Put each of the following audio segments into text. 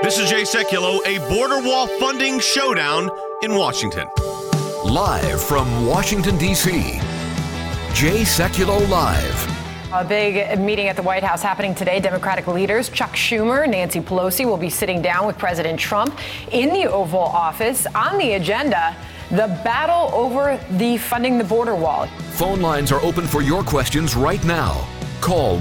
This is Jay Sekulow, a border wall funding showdown in Washington. Live from Washington, D.C., Jay Sekulow Live. A big meeting at the White House happening today. Democratic leaders Chuck Schumer, Nancy Pelosi will be sitting down with President Trump in the Oval Office. On the agenda, the battle over the funding the border wall. Phone lines are open for your questions right now. Call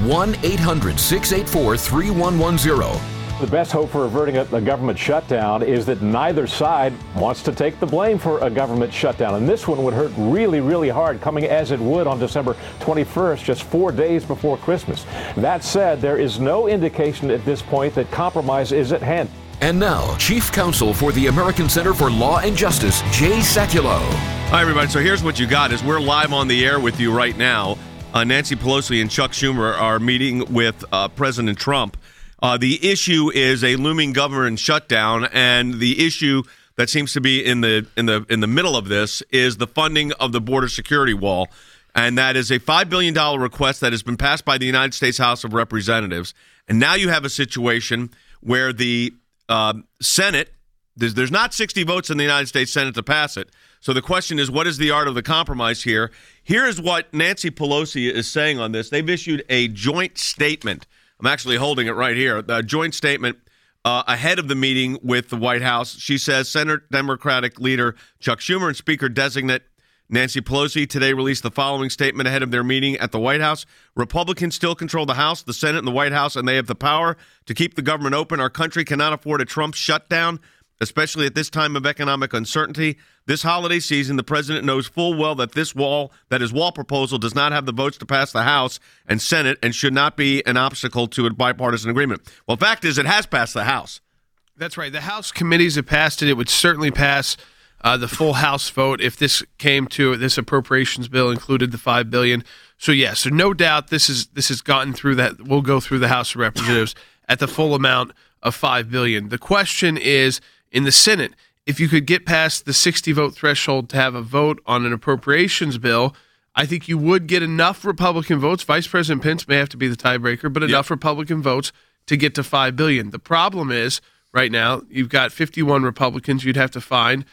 1-800-684-3110. The best hope for averting a government shutdown is that neither side wants to take the blame for a government shutdown. And this one would hurt really, really hard, coming as it would on December 21st, just 4 days before Christmas. That said, there is no indication at this point that compromise is at hand. And now, Chief Counsel for the American Center for Law and Justice, Jay Sekulow. Hi, everybody. So here's what you got is we're live on the air with you right now. Nancy Pelosi and Chuck Schumer are meeting with President Trump. The issue is a looming government shutdown, and the issue that seems to be in the middle of this is the funding of the border security wall, and that is a $5 billion request that has been passed by the United States House of Representatives. And now you have a situation where the Senate, there's not 60 votes in the United States Senate to pass it. So the question is, what is the art of the compromise here? Here is what Nancy Pelosi is saying on this. They've issued a joint statement. I'm actually holding it right here. The joint statement ahead of the meeting with the White House. She says Senate Democratic leader Chuck Schumer and Speaker-designate Nancy Pelosi today released the following statement ahead of their meeting at the White House. Republicans still control the House, the Senate, and the White House, and they have the power to keep the government open. Our country cannot afford a Trump shutdown, especially at this time of economic uncertainty. This holiday season, the president knows full well that his wall proposal does not have the votes to pass the House and Senate and should not be an obstacle to a bipartisan agreement. Well, the fact is it has passed the House. That's right. The House committees have passed it. It would certainly pass the full House vote if this came to this appropriations bill included the $5 billion. So, yes, so no doubt this has gotten through that. We'll go through the House of Representatives at the full amount of $5 billion. The question is, in the Senate, if you could get past the 60-vote threshold to have a vote on an appropriations bill, I think you would get enough Republican votes. Vice President Pence may have to be the tiebreaker, but enough Republican votes to get to $5 billion. The problem is, right now, you've got 51 Republicans. You'd have to find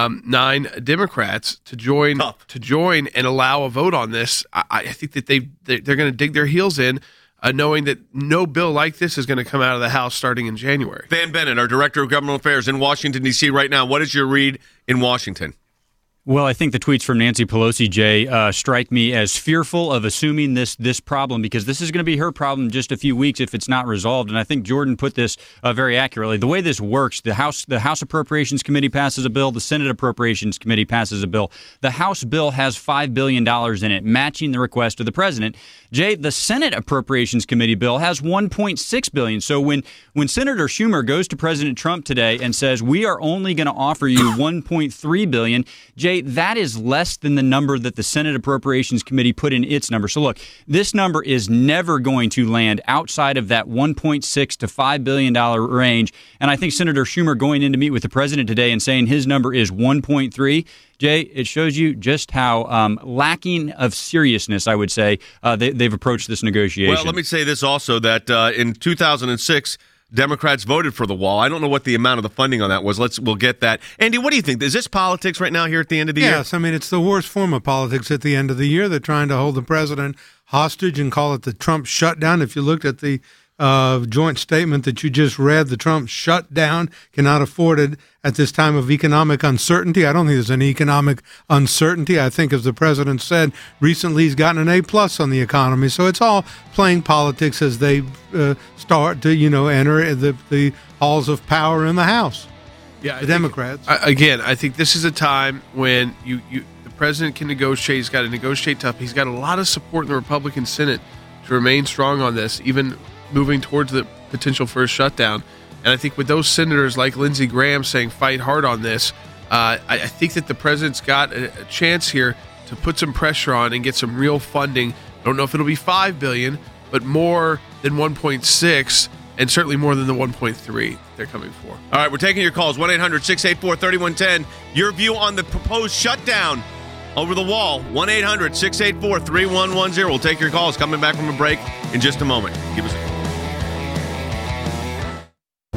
9 Democrats to join and allow a vote on this. I think that they're going to dig their heels in, knowing that no bill like this is going to come out of the House starting in January. Van Bennett, our Director of Government Affairs in Washington, D.C. right now. What is your read in Washington? Well, I think the tweets from Nancy Pelosi, Jay, strike me as fearful of assuming this problem, because this is going to be her problem in just a few weeks if it's not resolved. And I think Jordan put this very accurately. The way this works, the House Appropriations Committee passes a bill, the Senate Appropriations Committee passes a bill. The House bill has $5 billion in it, matching the request of the president. Jay, the Senate Appropriations Committee bill has $1.6 billion. So when Senator Schumer goes to President Trump today and says, we are only going to offer you $1.3 billion, Jay, that is less than the number that the Senate Appropriations Committee put in its number. So look, this number is never going to land outside of that $1.6 to $5 billion range. And I think Senator Schumer going in to meet with the president today and saying his number is 1.3, Jay, it shows you just how lacking of seriousness, I would say, they've approached this negotiation. Well, let me say this also, that in 2006, Democrats voted for the wall. I don't know what the amount of the funding on that was. We'll get that. Andy, what do you think? Is this politics right now here at the end of the year? Yes, I mean, it's the worst form of politics at the end of the year. They're trying to hold the president hostage and call it the Trump shutdown. If you looked at the joint statement that you just read, the Trump shutdown cannot afford it at this time of economic uncertainty. I don't think there's any economic uncertainty. I think, as the president said recently, he's gotten an A+ on the economy. So it's all playing politics as they start to, enter the halls of power in the House. Yeah, the Democrats. Again, I think this is a time when the president can negotiate. He's got to negotiate tough. He's got a lot of support in the Republican Senate to remain strong on this, even moving towards the potential for a shutdown. And I think with those senators like Lindsey Graham saying fight hard on this, I think that the president's got a chance here to put some pressure on and get some real funding. I don't know if it'll be $5 billion, but more than 1.6, and certainly more than the 1.3 they're coming for. All right, we're taking your calls. 1-800-684-3110. Your view on the proposed shutdown over the wall. 1-800-684-3110. We'll take your calls. Coming back from a break in just a moment. Give us a call.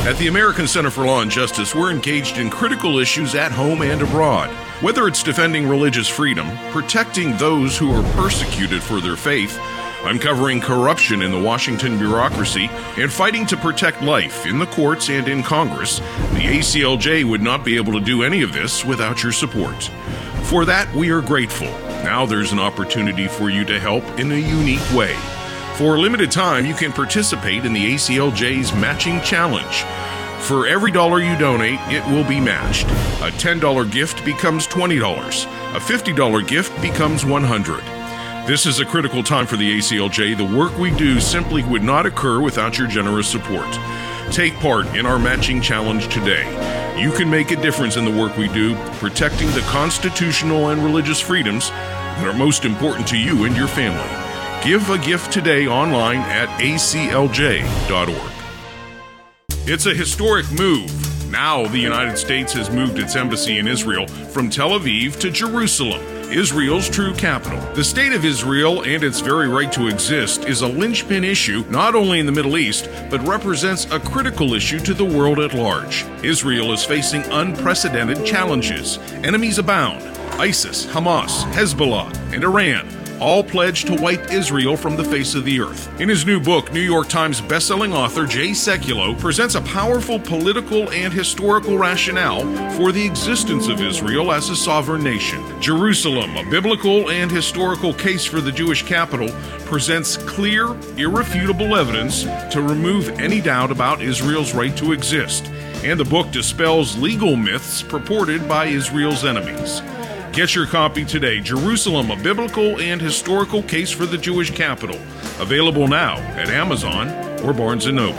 At the American Center for Law and Justice, we're engaged in critical issues at home and abroad. Whether it's defending religious freedom, protecting those who are persecuted for their faith, uncovering corruption in the Washington bureaucracy, and fighting to protect life in the courts and in Congress, the ACLJ would not be able to do any of this without your support. For that, we are grateful. Now there's an opportunity for you to help in a unique way. For a limited time, you can participate in the ACLJ's Matching Challenge. For every dollar you donate, it will be matched. A $10 gift becomes $20. A $50 gift becomes $100. This is a critical time for the ACLJ. The work we do simply would not occur without your generous support. Take part in our Matching Challenge today. You can make a difference in the work we do, protecting the constitutional and religious freedoms that are most important to you and your family. Give a gift today online at aclj.org. It's a historic move. Now the United States has moved its embassy in Israel from Tel Aviv to Jerusalem, Israel's true capital. The state of Israel and its very right to exist is a linchpin issue not only in the Middle East, but represents a critical issue to the world at large. Israel is facing unprecedented challenges. Enemies abound. ISIS, Hamas, Hezbollah, and Iran all pledged to wipe Israel from the face of the earth. In his new book, New York Times bestselling author Jay Sekulow presents a powerful political and historical rationale for the existence of Israel as a sovereign nation. Jerusalem, a biblical and historical case for the Jewish capital, presents clear, irrefutable evidence to remove any doubt about Israel's right to exist. And the book dispels legal myths purported by Israel's enemies. Get your copy today, Jerusalem, a biblical and historical case for the Jewish capital. Available now at Amazon or Barnes & Noble.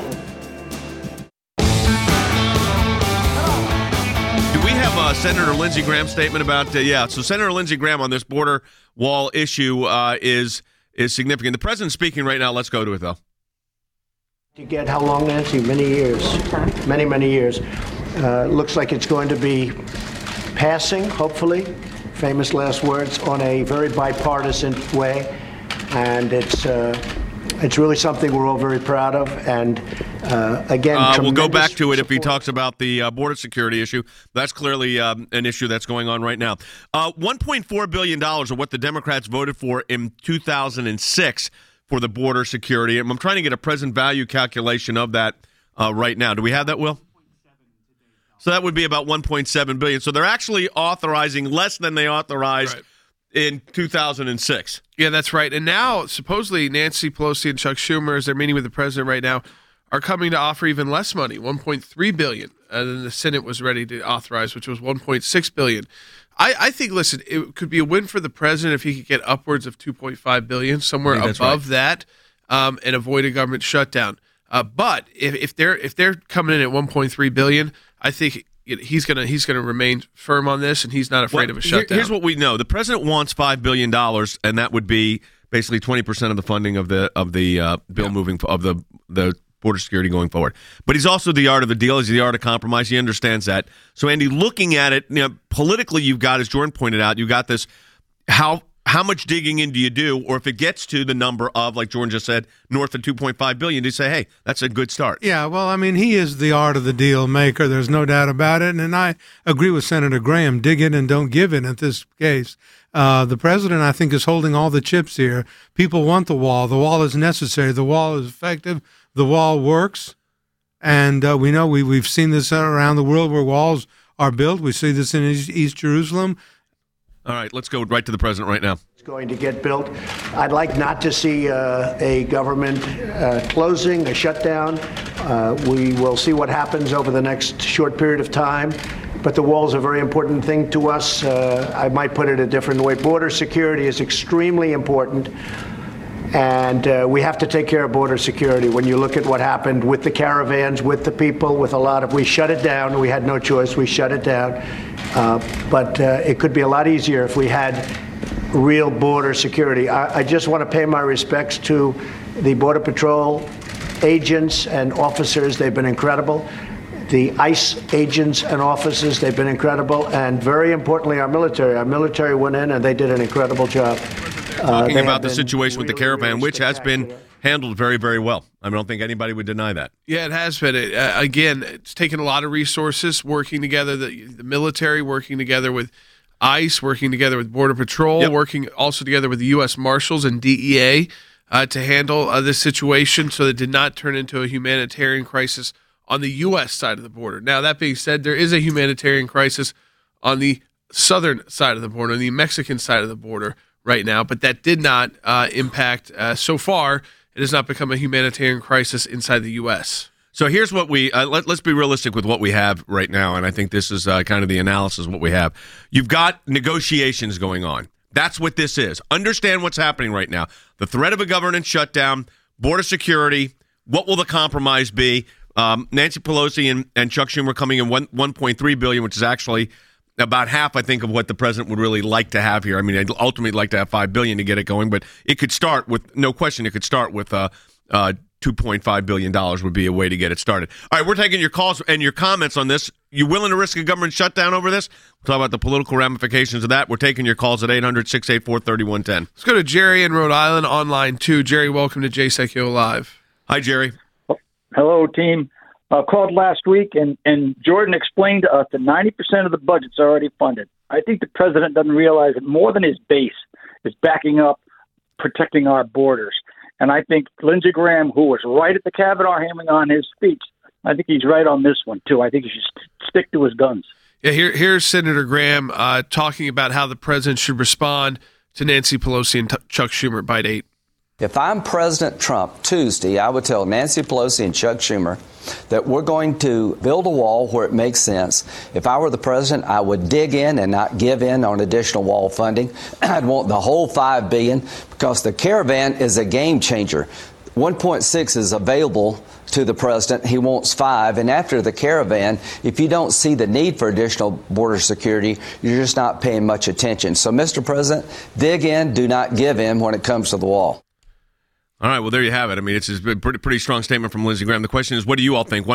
Do we have Senator Lindsey Graham's statement about, so Senator Lindsey Graham on this border wall issue is significant. The president's speaking right now. Let's go to it, though. To get how long, Nancy? Many years. Many years. Looks like it's going to be passing, hopefully. Famous last words, on a very bipartisan way, and it's really something we're all very proud of. And again, we'll go back to it if he talks about the border security issue. That's clearly an issue that's going on right now. $1.4 billion of what the Democrats voted for in 2006 for the border security. And I'm trying to get a present value calculation of that right now. Do we have that, Will? So that would be about $1.7 billion. So they're actually authorizing less than they authorized in 2006. Yeah, that's right. And now, supposedly, Nancy Pelosi and Chuck Schumer, as they're meeting with the president right now, are coming to offer even less money, $1.3 billion, than the Senate was ready to authorize, which was $1.6 billion. I think, listen, it could be a win for the president if he could get upwards of $2.5 billion, somewhere above that, and avoid a government shutdown. But if they're coming in at $1.3 billion, I think he's gonna remain firm on this, and he's not afraid of a shutdown. Here's what we know: the president wants $5 billion, and that would be basically 20% of the funding of the bill moving of the border security going forward. But he's also the art of the deal. He's the art of compromise. He understands that. So, Andy, looking at it, politically, you've got, as Jordan pointed out, you got this how much digging in do you do, or if it gets to the number of, like Jordan just said, north of $2.5 billion, do you say, hey, that's a good start? Yeah, well, I mean, he is the art of the deal maker. There's no doubt about it. And I agree with Senator Graham. Dig it and don't give it in this case. The president, I think, is holding all the chips here. People want the wall. The wall is necessary. The wall is effective. The wall works. And we know we've seen this around the world where walls are built. We see this in East Jerusalem. All right, let's go right to the president right now. It's going to get built. I'd like not to see a government closing, a shutdown. We will see what happens over the next short period of time. But the wall is a very important thing to us. I might put it a different way. Border security is extremely important. And we have to take care of border security. When you look at what happened with the caravans, with the people, we shut it down. We had no choice. We shut it down. But it could be a lot easier if we had real border security. I just want to pay my respects to the Border Patrol agents and officers. They've been incredible. The ICE agents and officers, they've been incredible. And very importantly, our military. Our military went in and they did an incredible job. Talking about the situation with the caravan, which has been handled very, very well. I don't think anybody would deny that. Yeah, it has been. Again, it's taken a lot of resources working together, the military working together with ICE, working together with Border Patrol, working also together with the U.S. Marshals and DEA to handle this situation so that it did not turn into a humanitarian crisis on the U.S. side of the border. Now, that being said, there is a humanitarian crisis on the southern side of the border, on the Mexican side of the border right now, but that did not impact, so far, it has not become a humanitarian crisis inside the U.S. So here's what we let's be realistic with what we have right now, and I think this is kind of the analysis of what we have. You've got negotiations going on. That's what this is. Understand what's happening right now. The threat of a government shutdown, border security. What will the compromise be? Nancy Pelosi and Chuck Schumer coming in $1.3 billion, which is actually about half, I think, of what the president would really like to have here. I mean, I'd ultimately like to have $5 billion to get it going, but it could start with, no question, it could start with $2.5 billion would be a way to get it started. All right, we're taking your calls and your comments on this. You willing to risk a government shutdown over this? We'll talk about the political ramifications of that. We're taking your calls at 800-684-3110. Let's go to Jerry in Rhode Island on line 2. Jerry, welcome to JSECO Live. Hi, Jerry. Hello, team. Called last week, and Jordan explained to us that 90% of the budget's already funded. I think the president doesn't realize that more than his base is backing up, protecting our borders. And I think Lindsey Graham, who was right at the Kavanaugh hearing on his speech, I think he's right on this one, too. I think he should stick to his guns. Yeah, here's Senator Graham talking about how the president should respond to Nancy Pelosi and Chuck Schumer. Bite 8. If I'm President Trump Tuesday, I would tell Nancy Pelosi and Chuck Schumer that we're going to build a wall where it makes sense. If I were the president, I would dig in and not give in on additional wall funding. I'd want the whole $5 billion because the caravan is a game changer. 1.6 is available to the president. He wants 5. And after the caravan, if you don't see the need for additional border security, you're just not paying much attention. So, Mr. President, dig in, do not give in when it comes to the wall. All right, well, there you have it. I mean, it's a pretty strong statement from Lindsey Graham. The question is, what do you all think?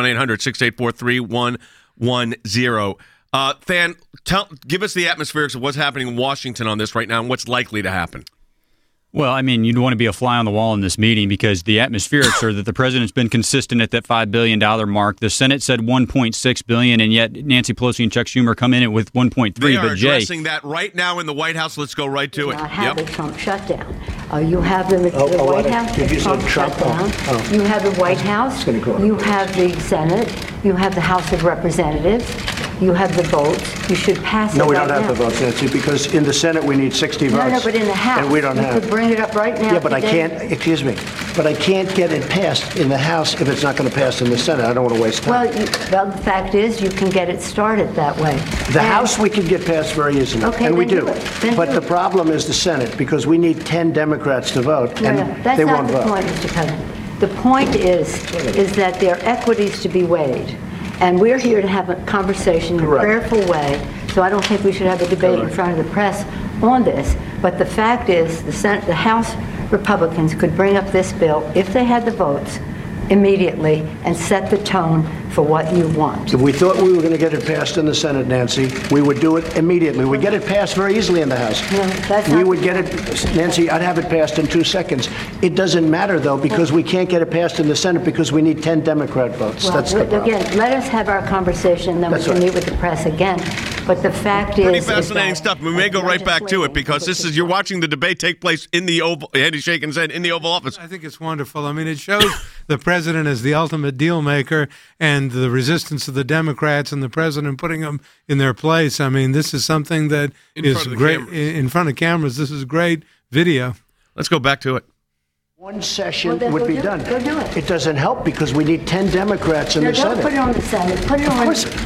1-800-684-3110. Than, give us the atmospherics of what's happening in Washington on this right now and what's likely to happen. Well, I mean, you'd want to be a fly on the wall in this meeting because the atmospherics are that the president's been consistent at that $5 billion mark. The Senate said $1.6 billion, and yet Nancy Pelosi and Chuck Schumer come in with $1.3. They are addressing that right now in the White House. Let's go right to it. Have the Trump shutdown. You have the White House, the Trump shutdown. You have the White House. You have the Senate. You have the House of Representatives. You have the votes. You should pass it. No, we right don't have now. the votes, Nancy, because in the Senate we need 60 votes. No, but in the House, and we don't have. You could bring it up right now. Yeah, but today. I can't. Excuse me, but I can't get it passed in the House if it's not going to pass in the Senate. I don't want to waste time. Well, the fact is, you can get it started that way. The House we can get passed very easily, okay, and we do. But the problem is the Senate because we need 10 Democrats to vote, and that's they not won't the vote. point, Mr. President. The point is that there are equities to be weighed. And we're here to have a conversation in a prayerful way, so I don't think we should have a debate in front of the press on this. But the fact is, the House Republicans could bring up this bill, if they had the votes, immediately and set the tone for what you want. If we thought we were going to get it passed in the Senate, Nancy, we would do it immediately. We'd get it passed very easily in the House. No, that's we not would get it, Nancy, I'd have it passed in 2 seconds. It doesn't matter, though, because we can't get it passed in the Senate because we need 10 Democrat votes. Well, that's the problem. Again, let us have our conversation, then we can meet with the press again. But the fact Pretty is fascinating stuff. We may go right back to it because this is you're watching the debate take place in the Oval. Andy shaking his head in the Oval Office. I think it's wonderful. I mean, it shows the president as the ultimate deal maker and the resistance of the Democrats and the president putting them in their place. I mean, this is something that is great in front of cameras. This is great video. Let's go back to it. One session then would be done. Go do it. It doesn't help because we need 10 Democrats in the Don't Senate. put it on the Senate. Put it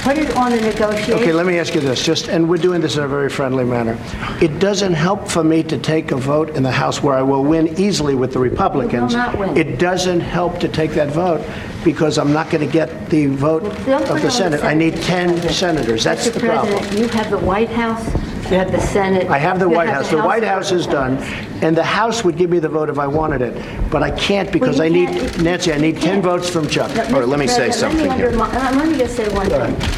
on the negotiation. Okay, let me ask you this, and we're doing this in a very friendly manner. It doesn't help for me to take a vote in the House where I will win easily with the Republicans. You will not win. It doesn't help to take that vote because I'm not going to get the vote of the Senate. I need 10 senators. That's Mr. the problem. President, you have the White House. You have the Senate. I have the you White House. The White House is done, and the House would give me the vote if I wanted it, but I can't because I need, Nancy, I need 10 votes from Chuck. All right, let me say something here. Let me just say one thing.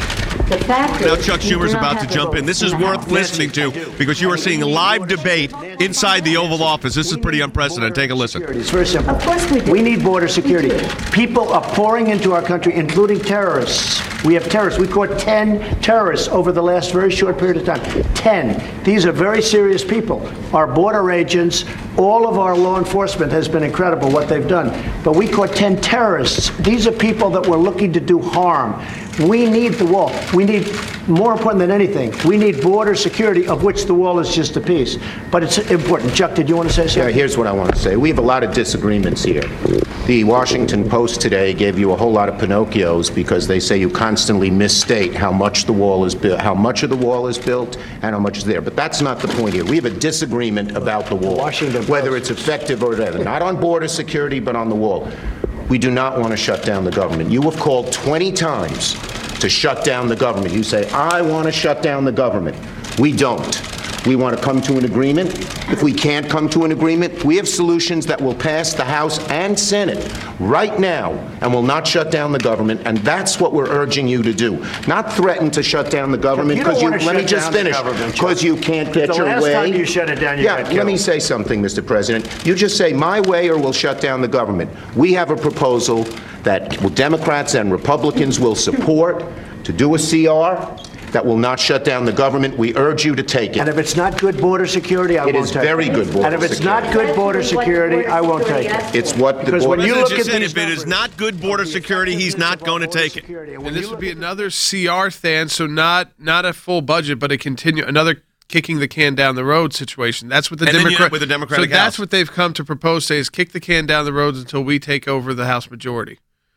The fact Now is, Chuck you do Schumer's not about to have the jump in. votes This is the worth House. listening to because you are seeing live debate inside the Oval Office. This is pretty unprecedented. Take a listen. It's very simple. Of course we do. We need border security. People are pouring into our country, including terrorists. We have terrorists. We caught 10 terrorists over the last very short period of time. 10. These are very serious people. Our border agents, all of our law enforcement has been incredible what they've done. But we caught 10 terrorists. These are people that were looking to do harm. We need the wall. We need, more important than anything, we need border security, of which the wall is just a piece. But it's important. Chuck, did you want to say something? Yeah, here's what I want to say. We have a lot of disagreements here. The Washington Post today gave you a whole lot of Pinocchios because they say you constantly misstate how much the wall is built, how much of the wall is built, and how much is there. But that's not the point here. We have a disagreement about the wall, whether it's effective or whatever. Not on border security, but on the wall. We do not want to shut down the government. You have called 20 times to shut down the government. You say, I want to shut down the government. We don't. We want to come to an agreement. If we can't come to an agreement, we have solutions that will pass the House and Senate right now and will not shut down the government, and that's what we're urging you to do. Not threaten to shut down the government because you, let me just finish, because you can't get your way. The last time you shut it down, you got killed. Let me say something, Mr. President. You just say my way or we'll shut down the government. We have a proposal that Democrats and Republicans will support to do a CR that will not shut down the government. We urge you to take it. And if it's not good border security, I won't take it. It is very good border security. And if it's not good border security, I won't take it. It's what the Because when you look at if it is not good border security, he's not going to take it. And this would be another CR thing, so not a full budget, but another kicking the can down the road situation. That's what the Democratic So that's what they've come to propose. Say is kick the can down the road until we take over the House majority.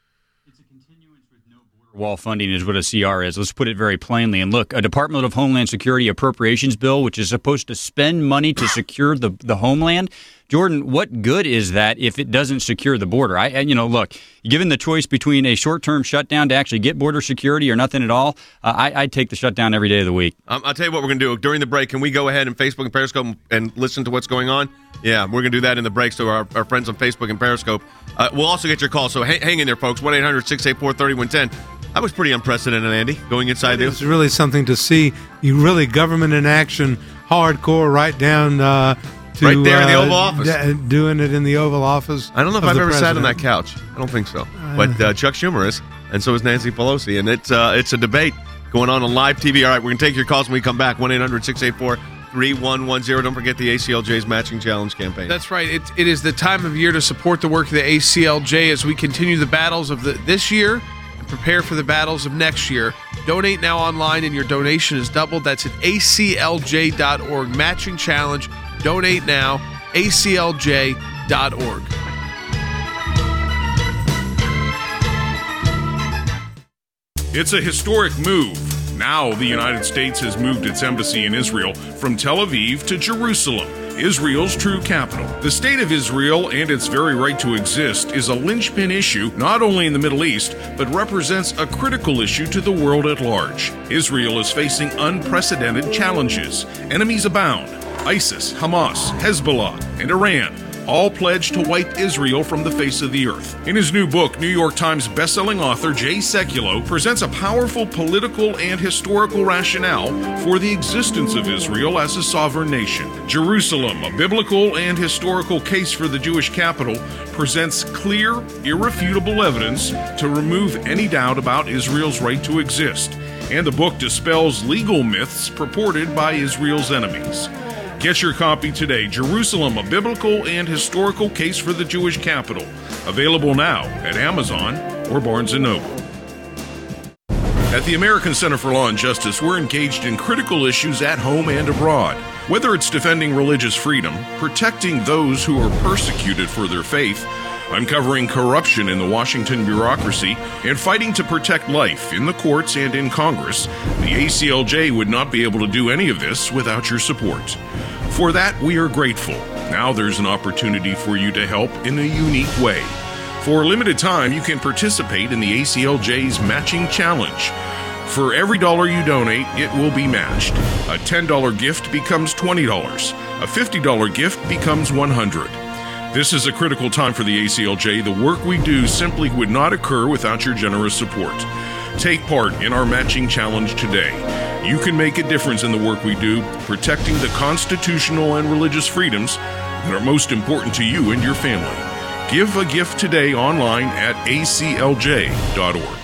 Wall funding is what a CR is. Let's put it very plainly. And look, a Department of Homeland Security appropriations bill, which is supposed to spend money to secure the homeland. Jordan, what good is that if it doesn't secure the border? Look, given the choice between a short-term shutdown to actually get border security or nothing at all, I'd take the shutdown every day of the week. I'll tell you what we're going to do. During the break, can we go ahead and Facebook and Periscope and listen to what's going on? Yeah, we're going to do that in the break, so our friends on Facebook and Periscope. We'll also get your call, so hang in there, folks. 1-800-684-3110. That was pretty unprecedented, Andy, going inside this. It's really something to see. You really government in action, hardcore, right down to right there in the Oval Office. Doing it in the Oval Office. I don't know if I've ever sat on that couch. I don't think so. But Chuck Schumer is, and so is Nancy Pelosi. And it's a debate going on live TV. All right, we're going to take your calls when we come back. 1-800-684-3110. Don't forget the ACLJ's Matching Challenge campaign. That's right. It is the time of year to support the work of the ACLJ as we continue the battles of this year and prepare for the battles of next year. Donate now online and your donation is doubled. That's at aclj.org. Matching Challenge. Donate now. aclj.org. It's a historic move. Now the United States has moved its embassy in Israel from Tel Aviv to Jerusalem, Israel's true capital. The state of Israel and its very right to exist is a linchpin issue not only in the Middle East, but represents a critical issue to the world at large. Israel is facing unprecedented challenges. Enemies abound. ISIS, Hamas, Hezbollah, and Iran all pledged to wipe Israel from the face of the earth. In his new book, New York Times bestselling author Jay Sekulow presents a powerful political and historical rationale for the existence of Israel as a sovereign nation. Jerusalem, a biblical and historical case for the Jewish capital, presents clear, irrefutable evidence to remove any doubt about Israel's right to exist. And the book dispels legal myths purported by Israel's enemies. Get your copy today, Jerusalem, a biblical and historical case for the Jewish capital. Available now at Amazon or Barnes & Noble. At the American Center for Law and Justice, we're engaged in critical issues at home and abroad. Whether it's defending religious freedom, protecting those who are persecuted for their faith, uncovering corruption in the Washington bureaucracy, and fighting to protect life in the courts and in Congress, the ACLJ would not be able to do any of this without your support. For that, we are grateful. Now there's an opportunity for you to help in a unique way. For a limited time, you can participate in the ACLJ's Matching Challenge. For every dollar you donate, it will be matched. A $10 gift becomes $20. A $50 gift becomes $100. This is a critical time for the ACLJ. The work we do simply would not occur without your generous support. Take part in our matching challenge today. You can make a difference in the work we do, protecting the constitutional and religious freedoms that are most important to you and your family. Give a gift today online at aclj.org.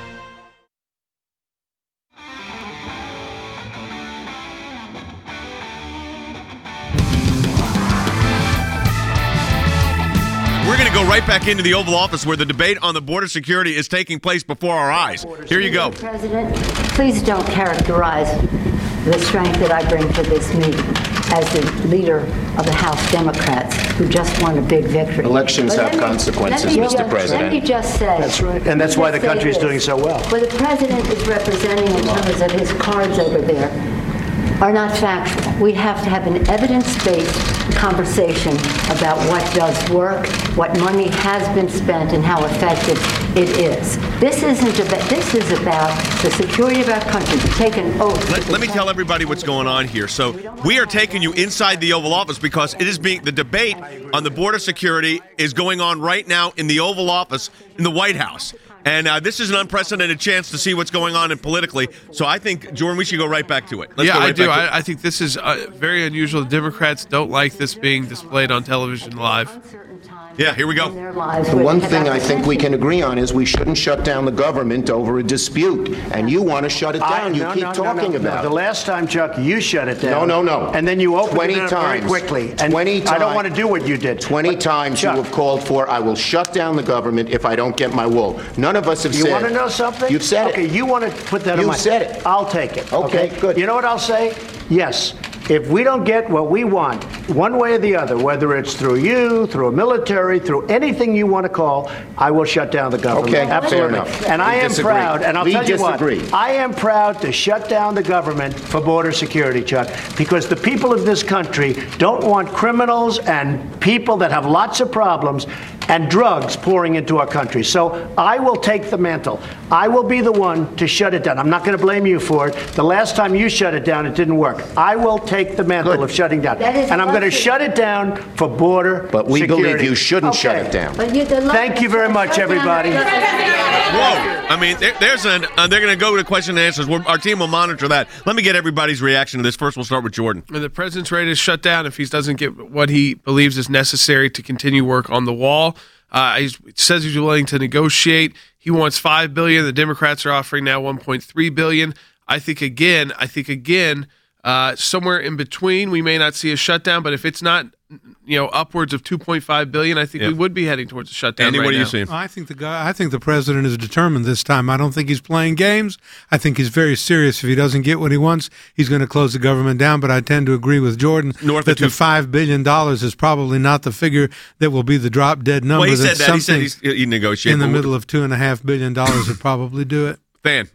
We're going to go right back into the Oval Office where the debate on the border security is taking place before our eyes. Here you go. President, please don't characterize the strength that I bring to this meeting as the leader of the House Democrats who just won a big victory. Elections have consequences, Mr. President. Let me just say. That's right. And that's why the country is doing so well. What the president is representing in terms of his cards over there are not factual. We have to have an evidence-based conversation about what does work, what money has been spent, and how effective it is. This is about the security of our country. To take an oath. Let me tell everybody what's going on here. So we are taking you inside the Oval Office because it is the debate on the border security is going on right now in the Oval Office in the White House. And this is an unprecedented chance to see what's going on politically. So I think, Jordan, we should go right back to it. I do. I think this is very unusual. The Democrats don't like this being displayed on television live. Yeah, here we go. The one thing I think we can agree on is we shouldn't shut down the government over a dispute. And you want to shut it down. You keep talking about it. The last time, Chuck, you shut it down. No. And then you opened it up 20 times. very quickly. And 20 times. I don't want to do what you did. 20 times Chuck, you have called for, I will shut down the government if I don't get my wool. None of us have said. You want to know something? You've said it. Okay, you want to put that on my... You've said it. I'll take it. Okay, good. You know what I'll say? Yes. If we don't get what we want, one way or the other, whether it's through you, through a military, through anything you want to call, I will shut down the government. Okay, absolutely. fair enough. And I am proud, and I'll tell you what, disagree. I am proud to shut down the government for border security, Chuck, because the people of this country don't want criminals and people that have lots of problems and drugs pouring into our country. So I will take the mantle. I will be the one to shut it down. I'm not going to blame you for it. The last time you shut it down, it didn't work. I will take the mantle of shutting down. And I'm going to shut it down for border But we security. believe you shouldn't shut it down. Thank you very much, everybody. Whoa. I mean, they're going to go to question and answers. Our team will monitor that. Let me get everybody's reaction to this. First, we'll start with Jordan. And the president's ready to shut down if he doesn't get what he believes is necessary to continue work on the wall. He says he's willing to negotiate. He wants $5 billion. The Democrats are offering now $1.3 billion. I think again, somewhere in between, we may not see a shutdown. But if it's not, upwards of $2.5 billion, I think we would be heading towards a shutdown. Andy, right what are you now. seeing? I think the president is determined this time. I don't think he's playing games. I think he's very serious. If he doesn't get what he wants, he's going to close the government down. But I tend to agree with Jordan that the $5 billion is probably not the figure that will be the drop dead number. Well, he said that. He said he'd negotiate. In the middle of $2.5 billion would probably do it. Fan.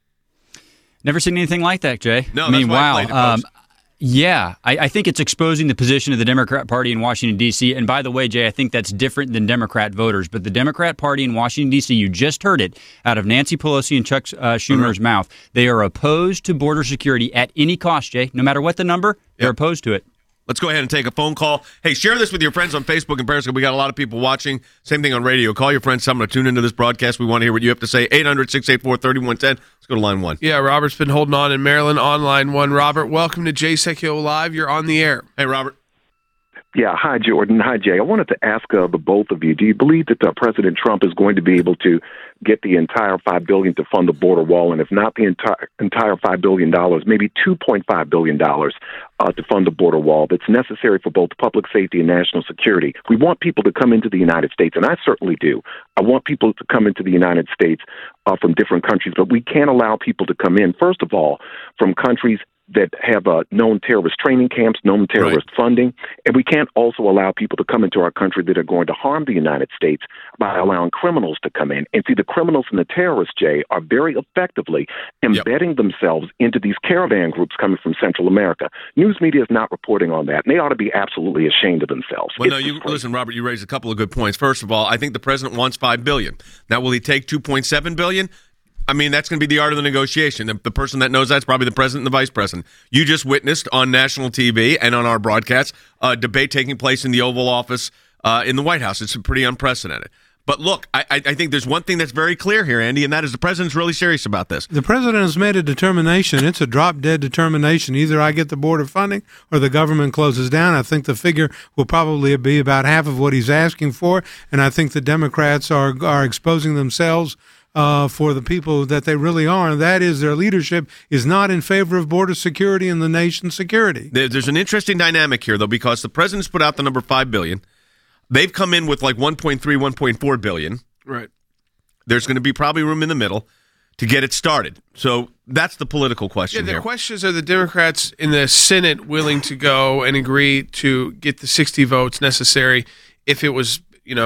Never seen anything like that, Jay. No, that's why I played it first. Yeah, I think it's exposing the position of the Democrat Party in Washington, D.C. And by the way, Jay, I think that's different than Democrat voters. But the Democrat Party in Washington, D.C., you just heard it out of Nancy Pelosi and Chuck Schumer's mouth. They are opposed to border security at any cost, Jay. No matter what the number, they're opposed to it. Let's go ahead and take a phone call. Hey, share this with your friends on Facebook and Periscope. We got a lot of people watching. Same thing on radio. Call your friends. Someone to tune into this broadcast. We want to hear what you have to say. 800-684-3110. Let's go to line one. Yeah, Robert's been holding on in Maryland on line one. Robert, welcome to Jay Sekulow Live. You're on the air. Hey, Robert. Yeah, hi, Jordan. Hi, Jay. I wanted to ask the both of you, do you believe that President Trump is going to be able to get the entire $5 billion to fund the border wall, and if not the entire $5 billion, maybe $2.5 billion to fund the border wall that's necessary for both public safety and national security? We want people to come into the United States, and I certainly do. I want people to come into the United States from different countries, but we can't allow people to come in, first of all, from countries that have known terrorist training camps, known terrorist funding, and we can't also allow people to come into our country that are going to harm the United States by allowing criminals to come in. And see, the criminals and the terrorists, Jay, are very effectively embedding themselves into these caravan groups coming from Central America. News media is not reporting on that, and they ought to be absolutely ashamed of themselves. Well, listen, Robert, you raised a couple of good points. First of all, I think the president wants $5 billion. Now, will he take $2.7 billion? I mean, that's going to be the art of the negotiation. The person that knows that's probably the president and the vice president. You just witnessed on national TV and on our broadcast a debate taking place in the Oval Office in the White House. It's pretty unprecedented. But look, I think there's one thing that's very clear here, Andy, and that is the president's really serious about this. The president has made a determination. It's a drop-dead determination. Either I get the border funding or the government closes down. I think the figure will probably be about half of what he's asking for, and I think the Democrats are exposing themselves for the people that they really are, and that is their leadership is not in favor of border security and the nation's security. There's an interesting dynamic here, though, because the president's put out the number $5 billion. They've come in with like 1.3, 1.4 billion. Right. There's going to be probably room in the middle to get it started. So that's the political question here. The question is, are the Democrats in the Senate willing to go and agree to get the 60 votes necessary if it was,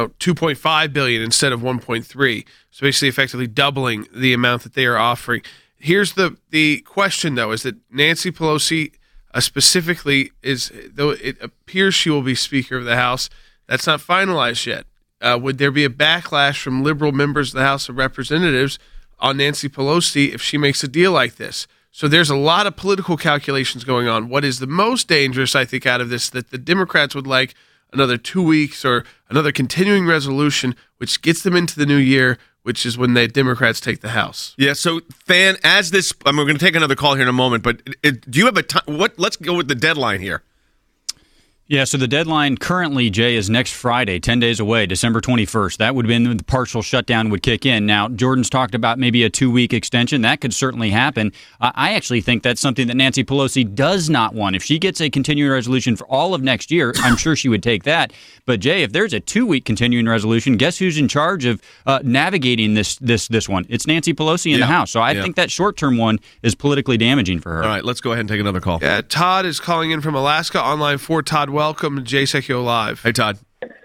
2.5 billion instead of 1.3? So basically effectively doubling the amount that they are offering. Here's the question, though, is that Nancy Pelosi specifically is, though it appears she will be Speaker of the House, that's not finalized yet. Would there be a backlash from liberal members of the House of Representatives on Nancy Pelosi if she makes a deal like this? So there's a lot of political calculations going on. What is the most dangerous, I think, out of this, that the Democrats would like another 2 weeks or another continuing resolution, which gets them into the new year, which is when the Democrats take the House. Yeah, so, Than, as this, we're going to take another call here in a moment, but do you have a time? Let's go with the deadline here. Yeah, so the deadline currently, Jay, is next Friday, 10 days away, December 21st. That would be when the partial shutdown would kick in. Now, Jordan's talked about maybe a 2-week extension. That could certainly happen. I actually think that's something that Nancy Pelosi does not want. If she gets a continuing resolution for all of next year, I'm sure she would take that. But, Jay, if there's a 2-week continuing resolution, guess who's in charge of navigating this one? It's Nancy Pelosi in the House. So I think that short-term one is politically damaging for her. All right, let's go ahead and take another call. Yeah, Todd is calling in from Alaska, online for Todd. Welcome to Jay Sekulow Live. Hey, Todd.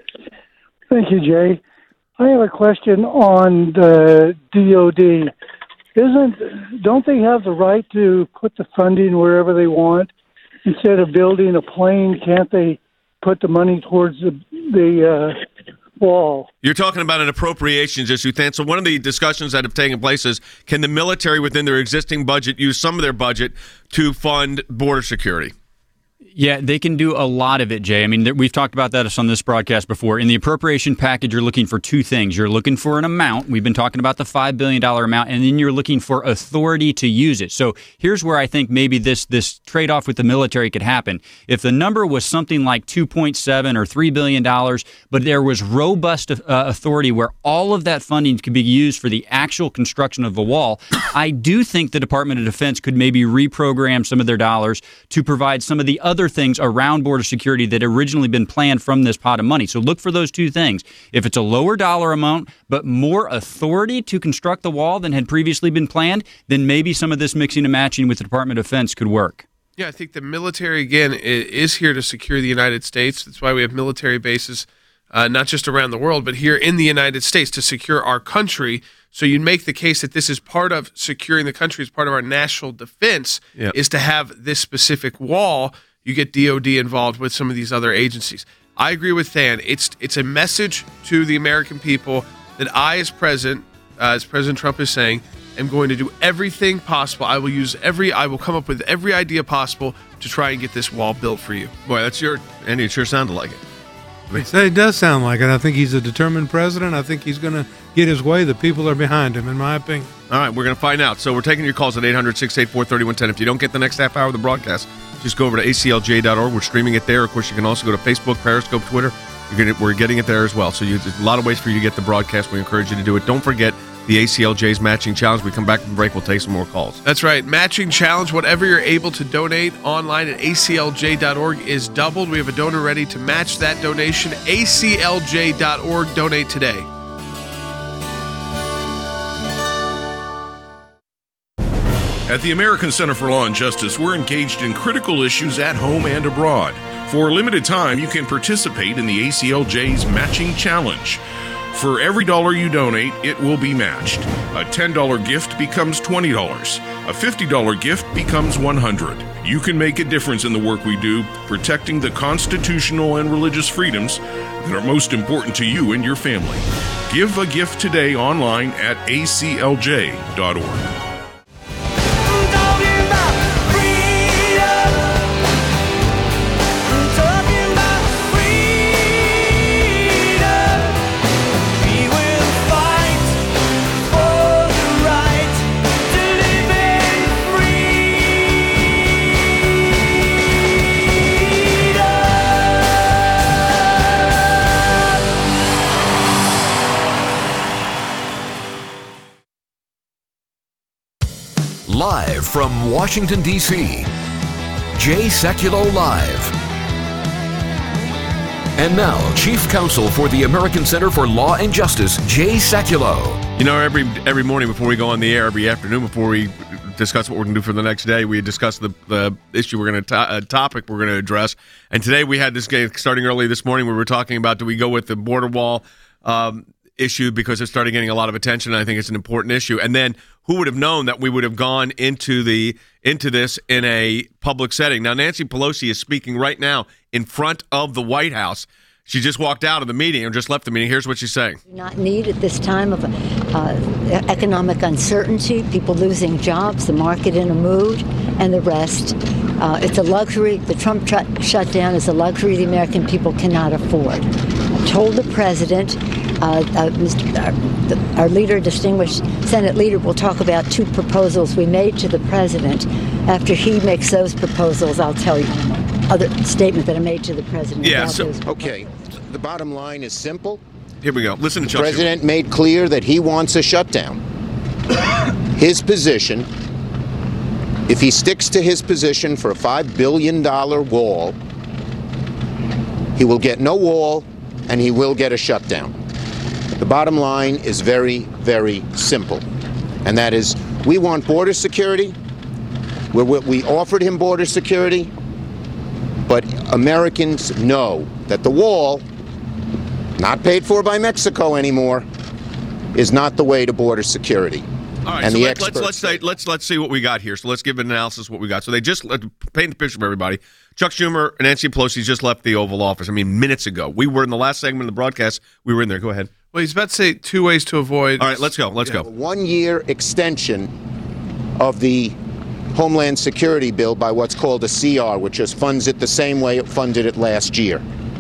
Thank you, Jay. I have a question on the DOD. Don't they have the right to put the funding wherever they want? Instead of building a plane, can't they put the money towards the wall? You're talking about an appropriations issue, Than. So one of the discussions that have taken place is, can the military within their existing budget use some of their budget to fund border security? Yeah, they can do a lot of it, Jay. I mean, we've talked about that on this broadcast before. In the appropriation package, you're looking for two things. You're looking for an amount. We've been talking about the $5 billion amount, and then you're looking for authority to use it. So here's where I think maybe this trade-off with the military could happen. If the number was something like $2.7 or $3 billion, but there was robust authority where all of that funding could be used for the actual construction of the wall, I do think the Department of Defense could maybe reprogram some of their dollars to provide some of the other things around border security that had originally been planned from this pot of money. So look for those two things. If it's a lower dollar amount, but more authority to construct the wall than had previously been planned, then maybe some of this mixing and matching with the Department of Defense could work. Yeah, I think the military, again, is here to secure the United States. That's why we have military bases, not just around the world, but here in the United States to secure our country. So you make the case that this is part of securing the country, as part of our national defense, is to have this specific wall. You get DOD involved with some of these other agencies. I agree with Than. It's a message to the American people that I, as President Trump is saying, am going to do everything possible. I will come up with every idea possible to try and get this wall built for you. Boy, Andy, it sure sounded like it. It does sound like it. I think he's a determined president. I think he's going to get his way. The people are behind him, in my opinion. All right, we're going to find out. So we're taking your calls at 800-684-3110. If you don't get the next half hour of the broadcast, just go over to aclj.org. We're streaming it there. Of course, you can also go to Facebook, Periscope, Twitter. We're getting it there as well. So there's a lot of ways for you to get the broadcast. We encourage you to do it. Don't forget the ACLJ's Matching Challenge. We come back from the break, we'll take some more calls. That's right. Matching Challenge, whatever you're able to donate online at aclj.org is doubled. We have a donor ready to match that donation. aclj.org. Donate today. At the American Center for Law and Justice, we're engaged in critical issues at home and abroad. For a limited time, you can participate in the ACLJ's Matching Challenge. For every dollar you donate, it will be matched. A $10 gift becomes $20. A $50 gift becomes $100. You can make a difference in the work we do, protecting the constitutional and religious freedoms that are most important to you and your family. Give a gift today online at aclj.org. Live from Washington, D.C., Jay Sekulow Live. And now, Chief Counsel for the American Center for Law and Justice, Jay Sekulow. You know, every morning before we go on the air, every afternoon before we discuss what we're going to do for the next day, we discuss the issue we're going to topic we're going to address. And today we had this game starting early this morning. We were talking about, do we go with the border wall issue because it started getting a lot of attention. I think it's an important issue. And then who would have known that we would have gone into this in a public setting? Now, Nancy Pelosi is speaking right now in front of the White House. She just walked out of the meeting or just left the meeting. Here's what she's saying. Do not need at this time of economic uncertainty, people losing jobs, the market in a mood, and the rest. It's a luxury. The Trump shutdown is a luxury the American people cannot afford. I told the president, our leader, distinguished Senate leader, will talk about two proposals we made to the president. After he makes those proposals, I'll tell you other statement that I made to the president. Yeah. Okay. The bottom line is simple. Here we go. Listen to Chuck. The president made clear that he wants a shutdown. His position, if he sticks to his position for a $5 billion wall, he will get no wall and he will get a shutdown. The bottom line is very, very simple. And that is, we want border security. We offered him border security. But Americans know that the wall, not paid for by Mexico anymore, is not the way to border security. All right, and so let's see what we got here. So let's give an analysis of what we got. So they just paint the picture for everybody. Chuck Schumer and Nancy Pelosi just left the Oval Office. I mean, minutes ago. We were in the last segment of the broadcast. We were in there. Go ahead. Well, he's about to say two ways to avoid. All right, let's go. Let's go. A 1-year extension of the Homeland Security bill by what's called a CR, which just funds it the same way it funded it last year.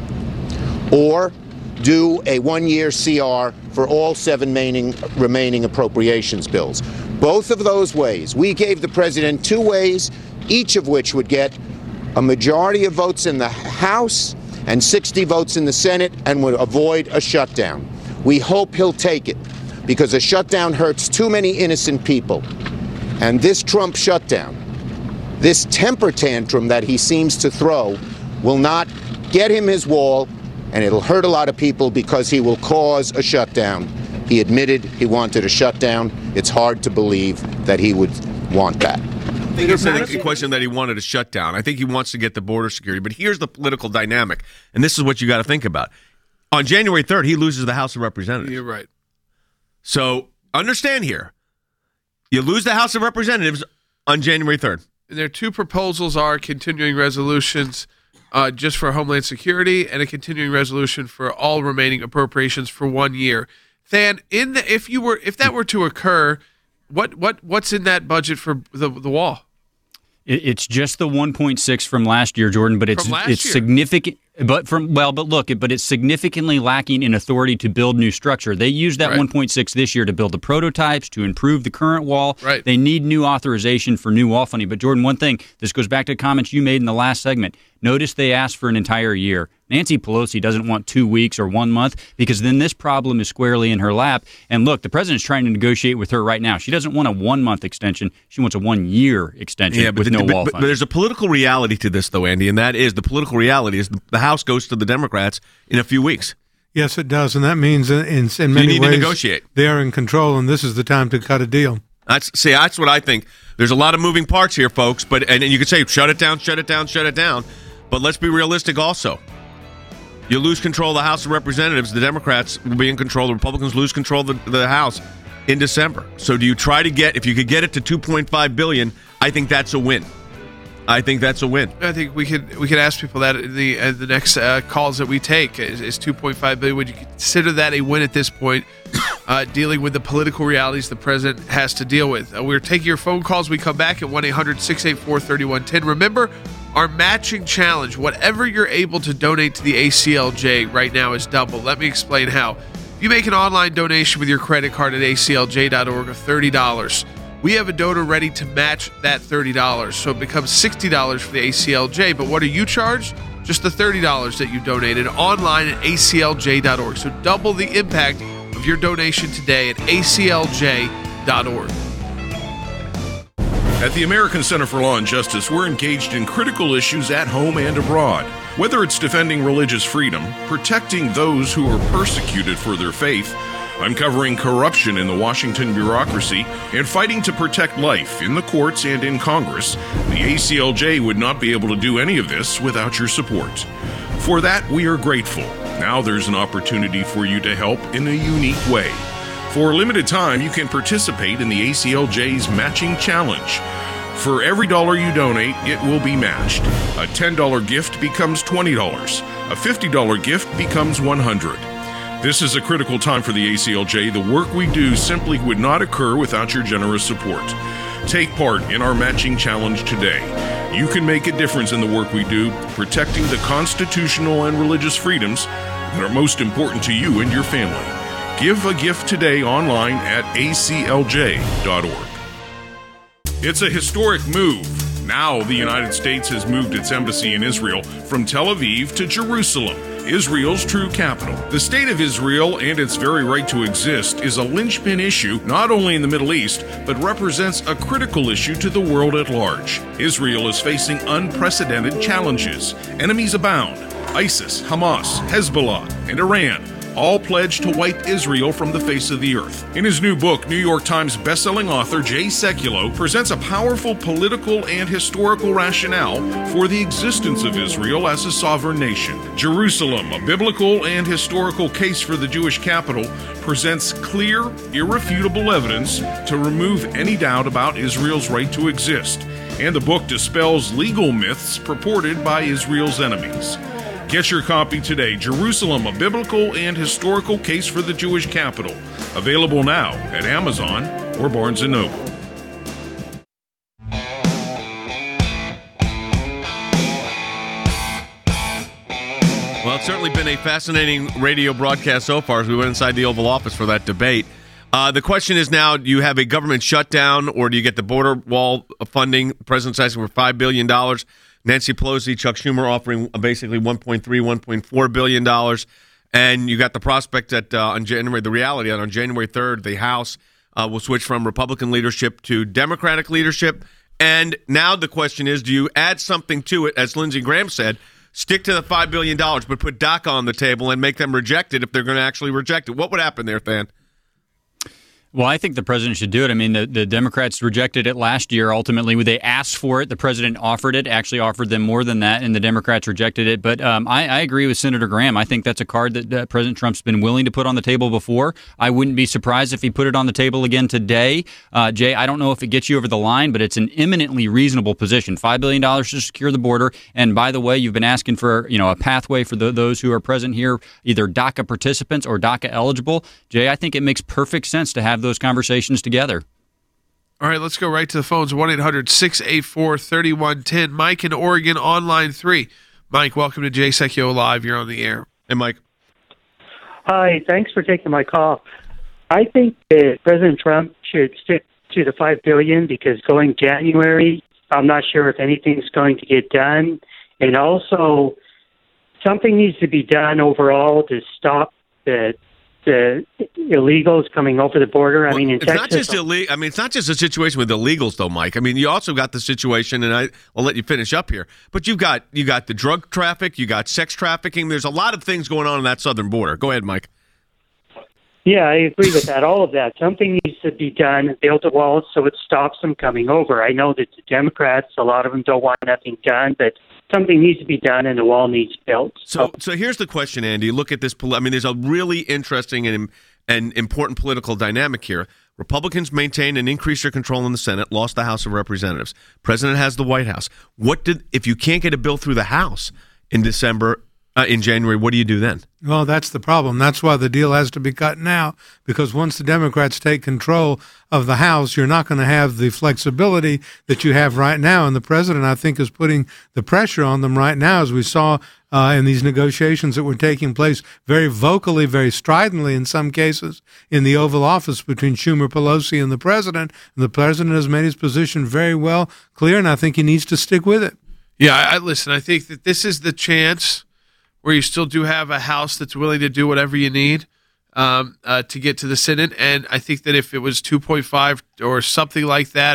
Or do a 1-year CR for all 7 remaining appropriations bills. Both of those ways, we gave the president 2 ways, each of which would get a majority of votes in the House and 60 votes in the Senate and would avoid a shutdown. We hope he'll take it, because a shutdown hurts too many innocent people. And this Trump shutdown, this temper tantrum that he seems to throw, will not get him his wall, and it'll hurt a lot of people because he will cause a shutdown. He admitted he wanted a shutdown. It's hard to believe that he would want that. I think it's a question that he wanted a shutdown. I think he wants to get the border security. But here's the political dynamic, and this is what you got to think about. On January 3rd, he loses the House of Representatives. You're right. So understand here, you lose the House of Representatives on January 3rd. And their 2 proposals are continuing resolutions just for Homeland Security and a continuing resolution for all remaining appropriations for 1 year. Than, if that were to occur, what's in that budget for the wall? It's just the 1.6 from last year, Jordan, but it's significant. But it's significantly lacking in authority to build new structure. They used that 1.6 this year to build the prototypes, to improve the current wall. Right. They need new authorization for new wall funding. But Jordan, one thing, this goes back to comments you made in the last segment. Notice they asked for an entire year. Nancy Pelosi doesn't want 2 weeks or 1 month, because then this problem is squarely in her lap. And look, the president's trying to negotiate with her right now. She doesn't want a 1-month extension. She wants a 1-year extension with no wall funding. But there's a political reality to this, though, Andy, and that is the political reality is the House goes to the Democrats in a few weeks. Yes, it does, and that means in many ways to negotiate. They are in control, and this is the time to cut a deal. That's what I think. There's a lot of moving parts here, folks. And you could say shut it down, shut it down, shut it down. But let's be realistic also. You lose control of the House of Representatives, the Democrats will be in control. The Republicans lose control of the House in December. So do you try to if you could get it to $2.5 billion, I think that's a win. I think that's a win. I think we could ask people that in the next calls that we take. Is $2.5 billion? Would you consider that a win at this point, dealing with the political realities the president has to deal with? We're taking your phone calls. We come back at 1-800-684-3110. Remember, our matching challenge, whatever you're able to donate to the ACLJ right now is double. Let me explain how. If you make an online donation with your credit card at aclj.org of $30, we have a donor ready to match that $30. So it becomes $60 for the ACLJ. But what are you charged? Just the $30 that you donated online at aclj.org. So double the impact of your donation today at aclj.org. At the American Center for Law and Justice, we're engaged in critical issues at home and abroad. Whether it's defending religious freedom, protecting those who are persecuted for their faith, uncovering corruption in the Washington bureaucracy, and fighting to protect life in the courts and in Congress, the ACLJ would not be able to do any of this without your support. For that, we are grateful. Now there's an opportunity for you to help in a unique way. For a limited time, you can participate in the ACLJ's Matching Challenge. For every dollar you donate, it will be matched. A $10 gift becomes $20. A $50 gift becomes $100. This is a critical time for the ACLJ. The work we do simply would not occur without your generous support. Take part in our Matching Challenge today. You can make a difference in the work we do, protecting the constitutional and religious freedoms that are most important to you and your family. Give a gift today online at aclj.org. It's a historic move. Now the United States has moved its embassy in Israel from Tel Aviv to Jerusalem, Israel's true capital. The state of Israel and its very right to exist is a linchpin issue not only in the Middle East, but represents a critical issue to the world at large. Israel is facing unprecedented challenges. Enemies abound. ISIS, Hamas, Hezbollah, and Iran all pledged to wipe Israel from the face of the earth. In his new book, New York Times bestselling author Jay Sekulow presents a powerful political and historical rationale for the existence of Israel as a sovereign nation. Jerusalem, a biblical and historical case for the Jewish capital, presents clear, irrefutable evidence to remove any doubt about Israel's right to exist. And the book dispels legal myths purported by Israel's enemies. Get your copy today, Jerusalem, a biblical and historical case for the Jewish capital. Available now at Amazon or Barnes & Noble. Well, it's certainly been a fascinating radio broadcast so far as we went inside the Oval Office for that debate. The question is now, do you have a government shutdown or do you get the border wall funding? The president's asking for $5 billion. Nancy Pelosi, Chuck Schumer offering basically $1.3, $1.4 billion. And you got the prospect that on January 3rd, the House will switch from Republican leadership to Democratic leadership. And now the question is, do you add something to it, as Lindsey Graham said, stick to the $5 billion, but put DACA on the table and make them reject it if they're going to actually reject it? What would happen there, Than? Well, I think the president should do it. I mean, the Democrats rejected it last year. Ultimately, they asked for it. The president offered it, actually offered them more than that, and the Democrats rejected it. But I agree with Senator Graham. I think that's a card that President Trump's been willing to put on the table before. I wouldn't be surprised if he put it on the table again today. Jay, I don't know if it gets you over the line, but it's an eminently reasonable position. $5 billion to secure the border. And by the way, you've been asking for a pathway for those who are present here, either DACA participants or DACA eligible. Jay, I think it makes perfect sense to have those conversations together. All right, let's go right to the phones. 1-800-684-3110. Mike in Oregon on line 3. Mike, welcome to Jay Sekulow Live. You're on the air. Hey, Mike. Hi, thanks for taking my call. I think that President Trump should stick to the $5 billion because going January, I'm not sure if anything's going to get done. And also, something needs to be done overall to stop the illegals coming over the border. I mean, in Texas, it's not just a situation with illegals, though, Mike. I mean, you also got the situation, and I'll let you finish up here. But you got the drug traffic, you got sex trafficking. There's a lot of things going on that southern border. Go ahead, Mike. Yeah, I agree with that. All of that. Something needs to be done. Build a wall so it stops them coming over. I know that the Democrats, a lot of them don't want nothing done, but something needs to be done, and the wall needs built. So here's the question, Andy. Look at this. I mean, there's a really interesting and important political dynamic here. Republicans maintain and increase their control in the Senate, lost the House of Representatives. President has the White House. If you can't get a bill through the House in January, what do you do then? Well, that's the problem. That's why the deal has to be cut now, because once the Democrats take control of the House, you're not going to have the flexibility that you have right now. And the president, I think, is putting the pressure on them right now, as we saw in these negotiations that were taking place very vocally, very stridently in some cases in the Oval Office between Schumer, Pelosi, and the president. And the president has made his position very well clear, and I think he needs to stick with it. Yeah, listen, I think that this is the chance where you still do have a House that's willing to do whatever you need to get to the Senate. And I think that if it was 2.5 or something like that, or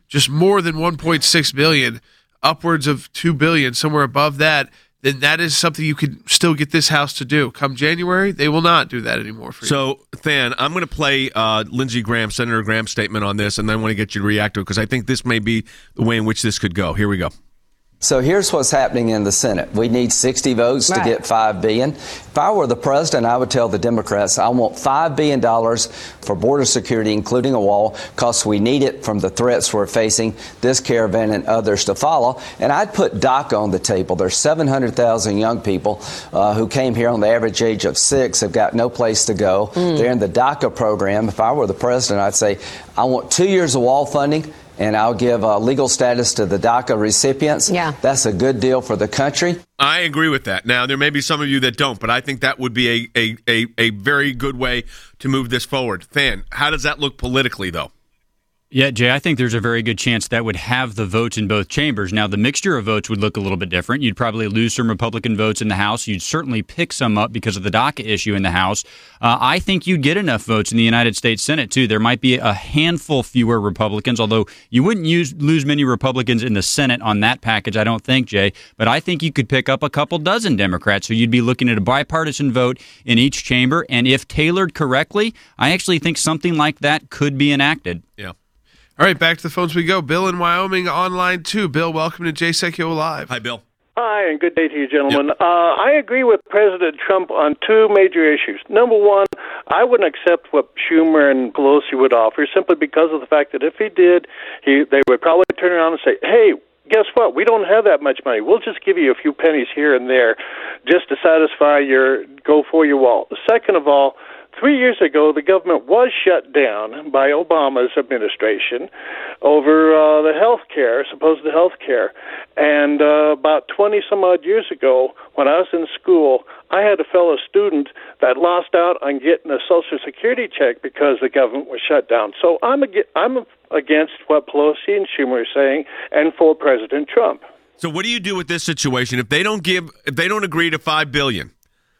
just more than 1.6 billion, upwards of 2 billion, somewhere above that, then that is something you could still get this House to do. Come January, they will not do that anymore for you. So, Than, I'm going to play Lindsey Graham, Senator Graham's statement on this, and then I want to get you to react to it, because I think this may be the way in which this could go. Here we go. So here's what's happening in the Senate. We need 60 votes to get $5 billion. If I were the president, I would tell the Democrats I want $5 billion for border security, including a wall, because we need it from the threats we're facing, this caravan and others to follow. And I'd put DACA on the table. There's 700,000 young people who came here on the average age of 6, have got no place to go. They're in the DACA program. If I were the president, I'd say I want 2 years of wall funding, and I'll give legal status to the DACA recipients. Yeah. That's a good deal for the country. I agree with that. Now, there may be some of you that don't, but I think that would be a very good way to move this forward. Than, how does that look politically, though? Yeah, Jay, I think there's a very good chance that would have the votes in both chambers. Now, the mixture of votes would look a little bit different. You'd probably lose some Republican votes in the House. You'd certainly pick some up because of the DACA issue in the House. I think you'd get enough votes in the United States Senate, too. There might be a handful fewer Republicans, although you wouldn't lose many Republicans in the Senate on that package, I don't think, Jay. But I think you could pick up a couple dozen Democrats. So you'd be looking at a bipartisan vote in each chamber. And if tailored correctly, I actually think something like that could be enacted. Yeah. All right, back to the phones we go. Bill in Wyoming online, too. Bill, welcome to JSECO Live. Hi, Bill. Hi, and good day to you, gentlemen. Yep. I agree with President Trump on two major issues. Number one, I wouldn't accept what Schumer and Pelosi would offer simply because of the fact that if he did, they would probably turn around and say, hey, guess what? We don't have that much money. We'll just give you a few pennies here and there just to satisfy your wall. Second of all, 3 years ago, the government was shut down by Obama's administration over the supposed health care. And about 20-some-odd years ago, when I was in school, I had a fellow student that lost out on getting a Social Security check because the government was shut down. So I'm against what Pelosi and Schumer are saying and for President Trump. So what do you do with this situation if they don't agree to $5 billion?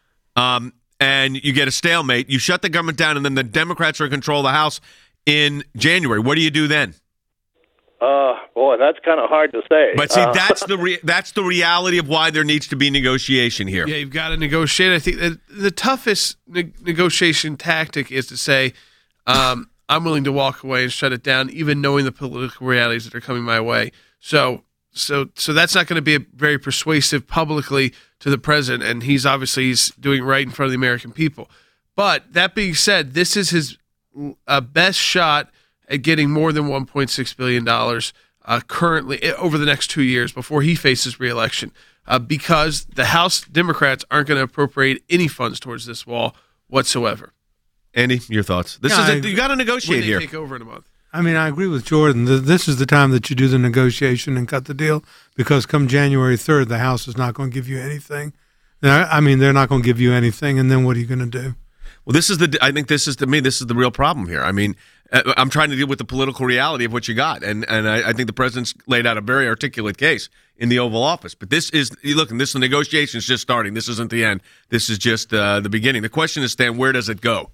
And you get a stalemate, you shut the government down, and then the Democrats are in control of the House in January. What do you do then? Boy, that's kind of hard to say. But see, that's the reality of why there needs to be negotiation here. Yeah, you've got to negotiate. I think that the toughest negotiation tactic is to say, I'm willing to walk away and shut it down, even knowing the political realities that are coming my way. So that's not going to be very persuasive publicly to the president, and he's doing right in front of the American people. But that being said, this is his best shot at getting more than $1.6 billion currently over the next 2 years before he faces re-election, because the House Democrats aren't going to appropriate any funds towards this wall whatsoever. Andy, your thoughts? You got to negotiate here. Take over in a month. I mean, I agree with Jordan. This is the time that you do the negotiation and cut the deal, because come January 3rd, the House is not going to give you anything. I mean, they're not going to give you anything, and then what are you going to do? Well, I think this is the real problem here. I mean, I'm trying to deal with the political reality of what you got, and I think the president's laid out a very articulate case in the Oval Office. But the negotiation's just starting. This isn't the end. This is just the beginning. The question is, Stan, where does it go?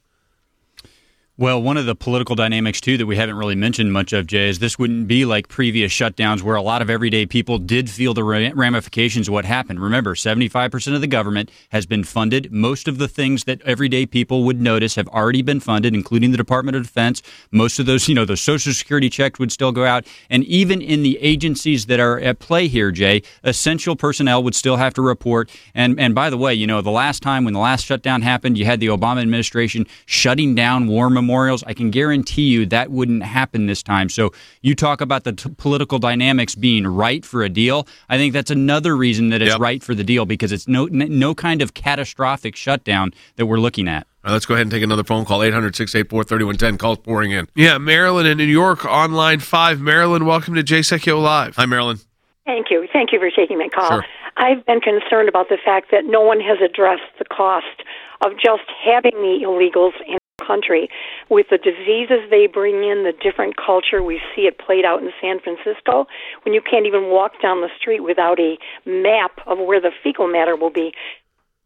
Well, one of the political dynamics, too, that we haven't really mentioned much of, Jay, is this wouldn't be like previous shutdowns where a lot of everyday people did feel the ramifications of what happened. Remember, 75% of the government has been funded. Most of the things that everyday people would notice have already been funded, including the Department of Defense. Most of those, those Social Security checks would still go out. And even in the agencies that are at play here, Jay, essential personnel would still have to report. And by the way, the last time when the last shutdown happened, you had the Obama administration shutting down war memorials. I can guarantee you that wouldn't happen this time. So you talk about the political dynamics being right for a deal. I think that's another reason that it's right for the deal, because it's no kind of catastrophic shutdown that we're looking at. All right, let's go ahead and take another phone call, 800-684-3110. Calls pouring in. Yeah, Marilyn in New York on line 5. Marilyn, welcome to JSECO Live. Hi, Marilyn. Thank you. Thank you for taking my call. Sure. I've been concerned about the fact that no one has addressed the cost of just having the illegals in the country. With the diseases they bring in, the different culture, we see it played out in San Francisco, when you can't even walk down the street without a map of where the fecal matter will be.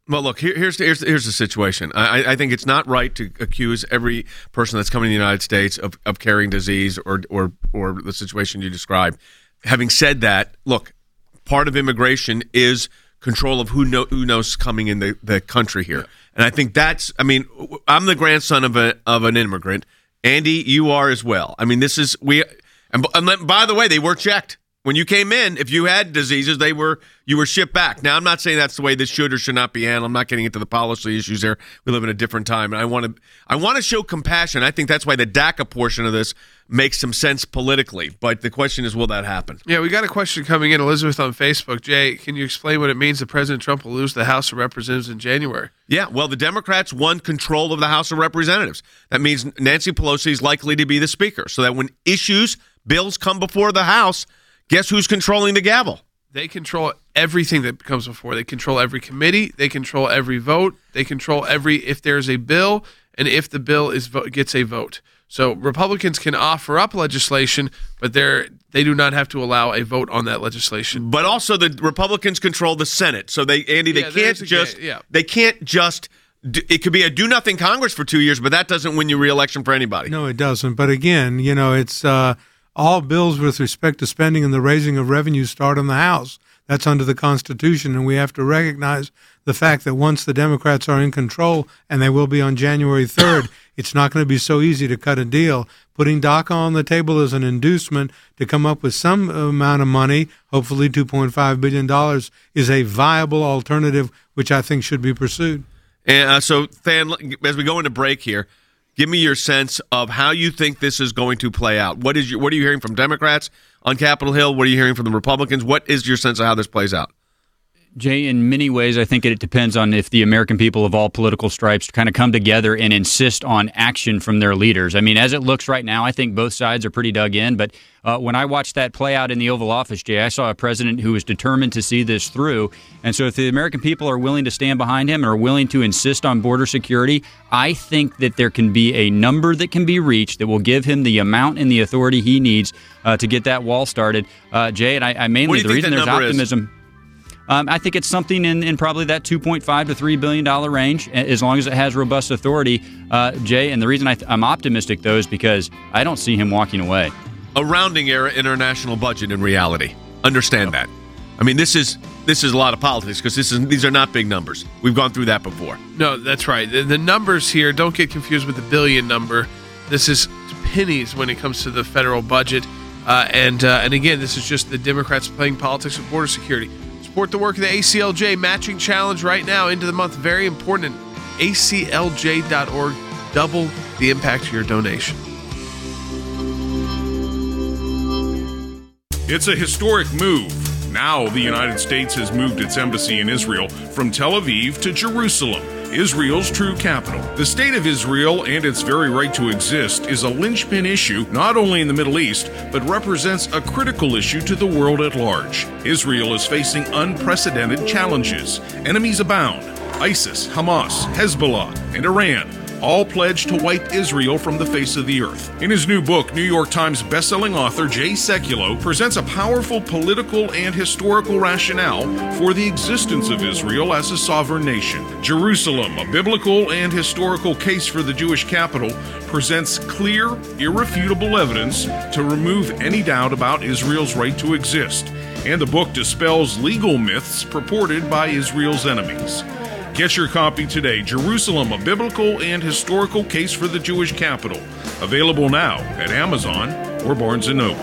Well, look, here's the situation. I think it's not right to accuse every person that's coming to the United States of carrying disease or the situation you described. Having said that, look, part of immigration is control of who knows coming in the country here. And I think I'm the grandson of an immigrant. Andy, you are as well. I mean, and by the way, they were checked. When you came in, if you had diseases, you were shipped back. Now, I'm not saying that's the way this should or should not be handled. I'm not getting into the policy issues there. We live in a different time, and I want to show compassion. I think that's why the DACA portion of this makes some sense politically. But the question is, will that happen? Yeah, we got a question coming in, Elizabeth on Facebook. Jay, can you explain what it means that President Trump will lose the House of Representatives in January? Yeah, well, the Democrats won control of the House of Representatives. That means Nancy Pelosi is likely to be the Speaker, so that when bills come before the House, guess who's controlling the gavel? They control everything that comes before. They control every committee. They control every vote. They control if there's a bill and if the bill gets a vote. So Republicans can offer up legislation, but they do not have to allow a vote on that legislation. But also the Republicans control the Senate. So they can't just it could be a do-nothing Congress for 2 years, but that doesn't win you re-election for anybody. No, it doesn't. But again, it's all bills with respect to spending and the raising of revenue start in the House. That's under the Constitution, and we have to recognize the fact that once the Democrats are in control, and they will be on January 3rd, it's not going to be so easy to cut a deal. Putting DACA on the table as an inducement to come up with some amount of money, hopefully $2.5 billion, is a viable alternative, which I think should be pursued. And so, Than, as we go into break here, give me your sense of how you think this is going to play out. What are you hearing from Democrats on Capitol Hill? What are you hearing from the Republicans? What is your sense of how this plays out? Jay, in many ways, I think it depends on if the American people of all political stripes kind of come together and insist on action from their leaders. I mean, as it looks right now, I think both sides are pretty dug in. But when I watched that play out in the Oval Office, Jay, I saw a president who was determined to see this through. And so if the American people are willing to stand behind him and are willing to insist on border security, I think that there can be a number that can be reached that will give him the amount and the authority he needs to get that wall started. Jay, and I mainly, the reason there's optimism... I think it's something in probably that $2.5 to $3 billion range, as long as it has robust authority, Jay. And the reason I'm optimistic, though, is because I don't see him walking away. A rounding error international budget in reality. Understand that. I mean, this is a lot of politics because these are not big numbers. We've gone through that before. No, that's right. The numbers here, don't get confused with the billion number. This is pennies when it comes to the federal budget. And again, this is just the Democrats playing politics with border security. Support the work of the ACLJ Matching Challenge right now into the month. Very important. ACLJ.org. Double the impact of your donation. It's a historic move. Now the United States has moved its embassy in Israel from Tel Aviv to Jerusalem, Israel's true capital. The state of Israel and its very right to exist is a linchpin issue not only in the Middle East, but represents a critical issue to the world at large. Israel is facing unprecedented challenges. Enemies abound. ISIS, Hamas, Hezbollah, and Iran all pledged to wipe Israel from the face of the earth. In his new book, New York Times bestselling author Jay Sekulow presents a powerful political and historical rationale for the existence of Israel as a sovereign nation. Jerusalem, a biblical and historical case for the Jewish capital, presents clear, irrefutable evidence to remove any doubt about Israel's right to exist. And the book dispels legal myths purported by Israel's enemies. Get your copy today, Jerusalem, a biblical and historical case for the Jewish capital. Available now at Amazon or Barnes & Noble.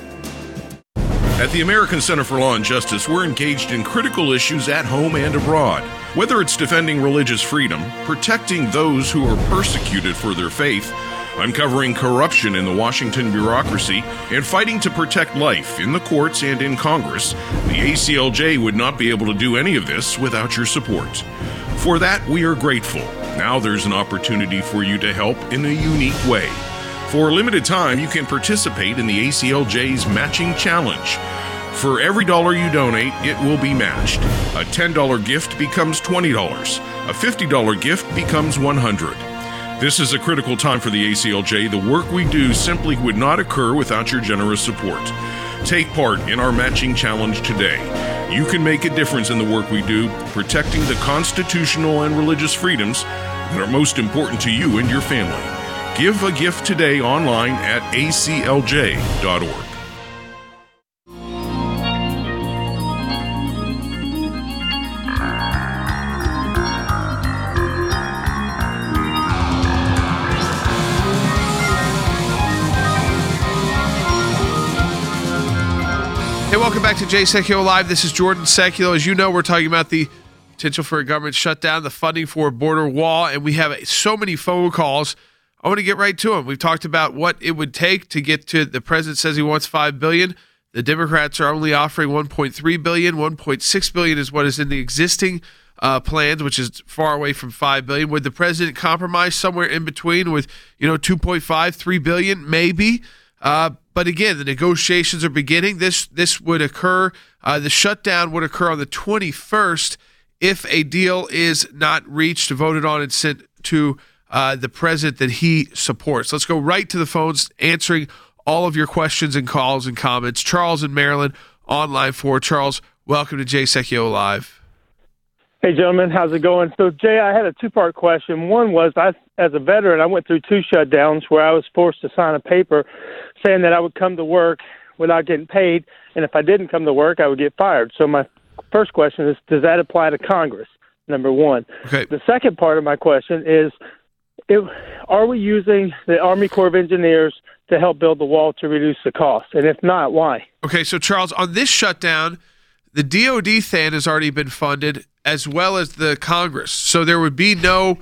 At the American Center for Law and Justice, we're engaged in critical issues at home and abroad. Whether it's defending religious freedom, protecting those who are persecuted for their faith, uncovering corruption in the Washington bureaucracy, and fighting to protect life in the courts and in Congress, the ACLJ would not be able to do any of this without your support. For that, we are grateful. Now there's an opportunity for you to help in a unique way. For a limited time, you can participate in the ACLJ's Matching Challenge. For every dollar you donate, it will be matched. A $10 gift becomes $20. A $50 gift becomes $100. This is a critical time for the ACLJ. The work we do simply would not occur without your generous support. Take part in our Matching Challenge today. You can make a difference in the work we do, protecting the constitutional and religious freedoms that are most important to you and your family. Give a gift today online at aclj.org. Hey, welcome back to Jay Sekulow Live. This is Jordan Sekulow. As you know, we're talking about the potential for a government shutdown, the funding for a border wall, and we have so many phone calls. I want to get right to them. We've talked about what it would take to get to, the president says he wants $5 billion. The Democrats are only offering $1.3 billion. $1.6 billion is what is in the existing plans, which is far away from $5 billion. Would the president compromise somewhere in between with, $2.5, $3 billion? Maybe. But again, the negotiations are beginning. This would occur. The shutdown would occur on the 21st if a deal is not reached, voted on, and sent to the president that he supports. Let's go right to the phones, answering all of your questions and calls and comments. Charles in Maryland on line 4. Charles, welcome to Jay Sekulow Live. Hey, gentlemen, how's it going? So, Jay, I had a two-part question. One was, as a veteran, I went through 2 shutdowns where I was forced to sign a paper saying that I would come to work without getting paid, and if I didn't come to work, I would get fired. So my first question is, does that apply to Congress, number one? Okay. The second part of my question is, are we using the Army Corps of Engineers to help build the wall to reduce the cost? And if not, why? Okay, so, Charles, on this shutdown, the DOD THAN has already been funded, as well as the Congress. So there would be no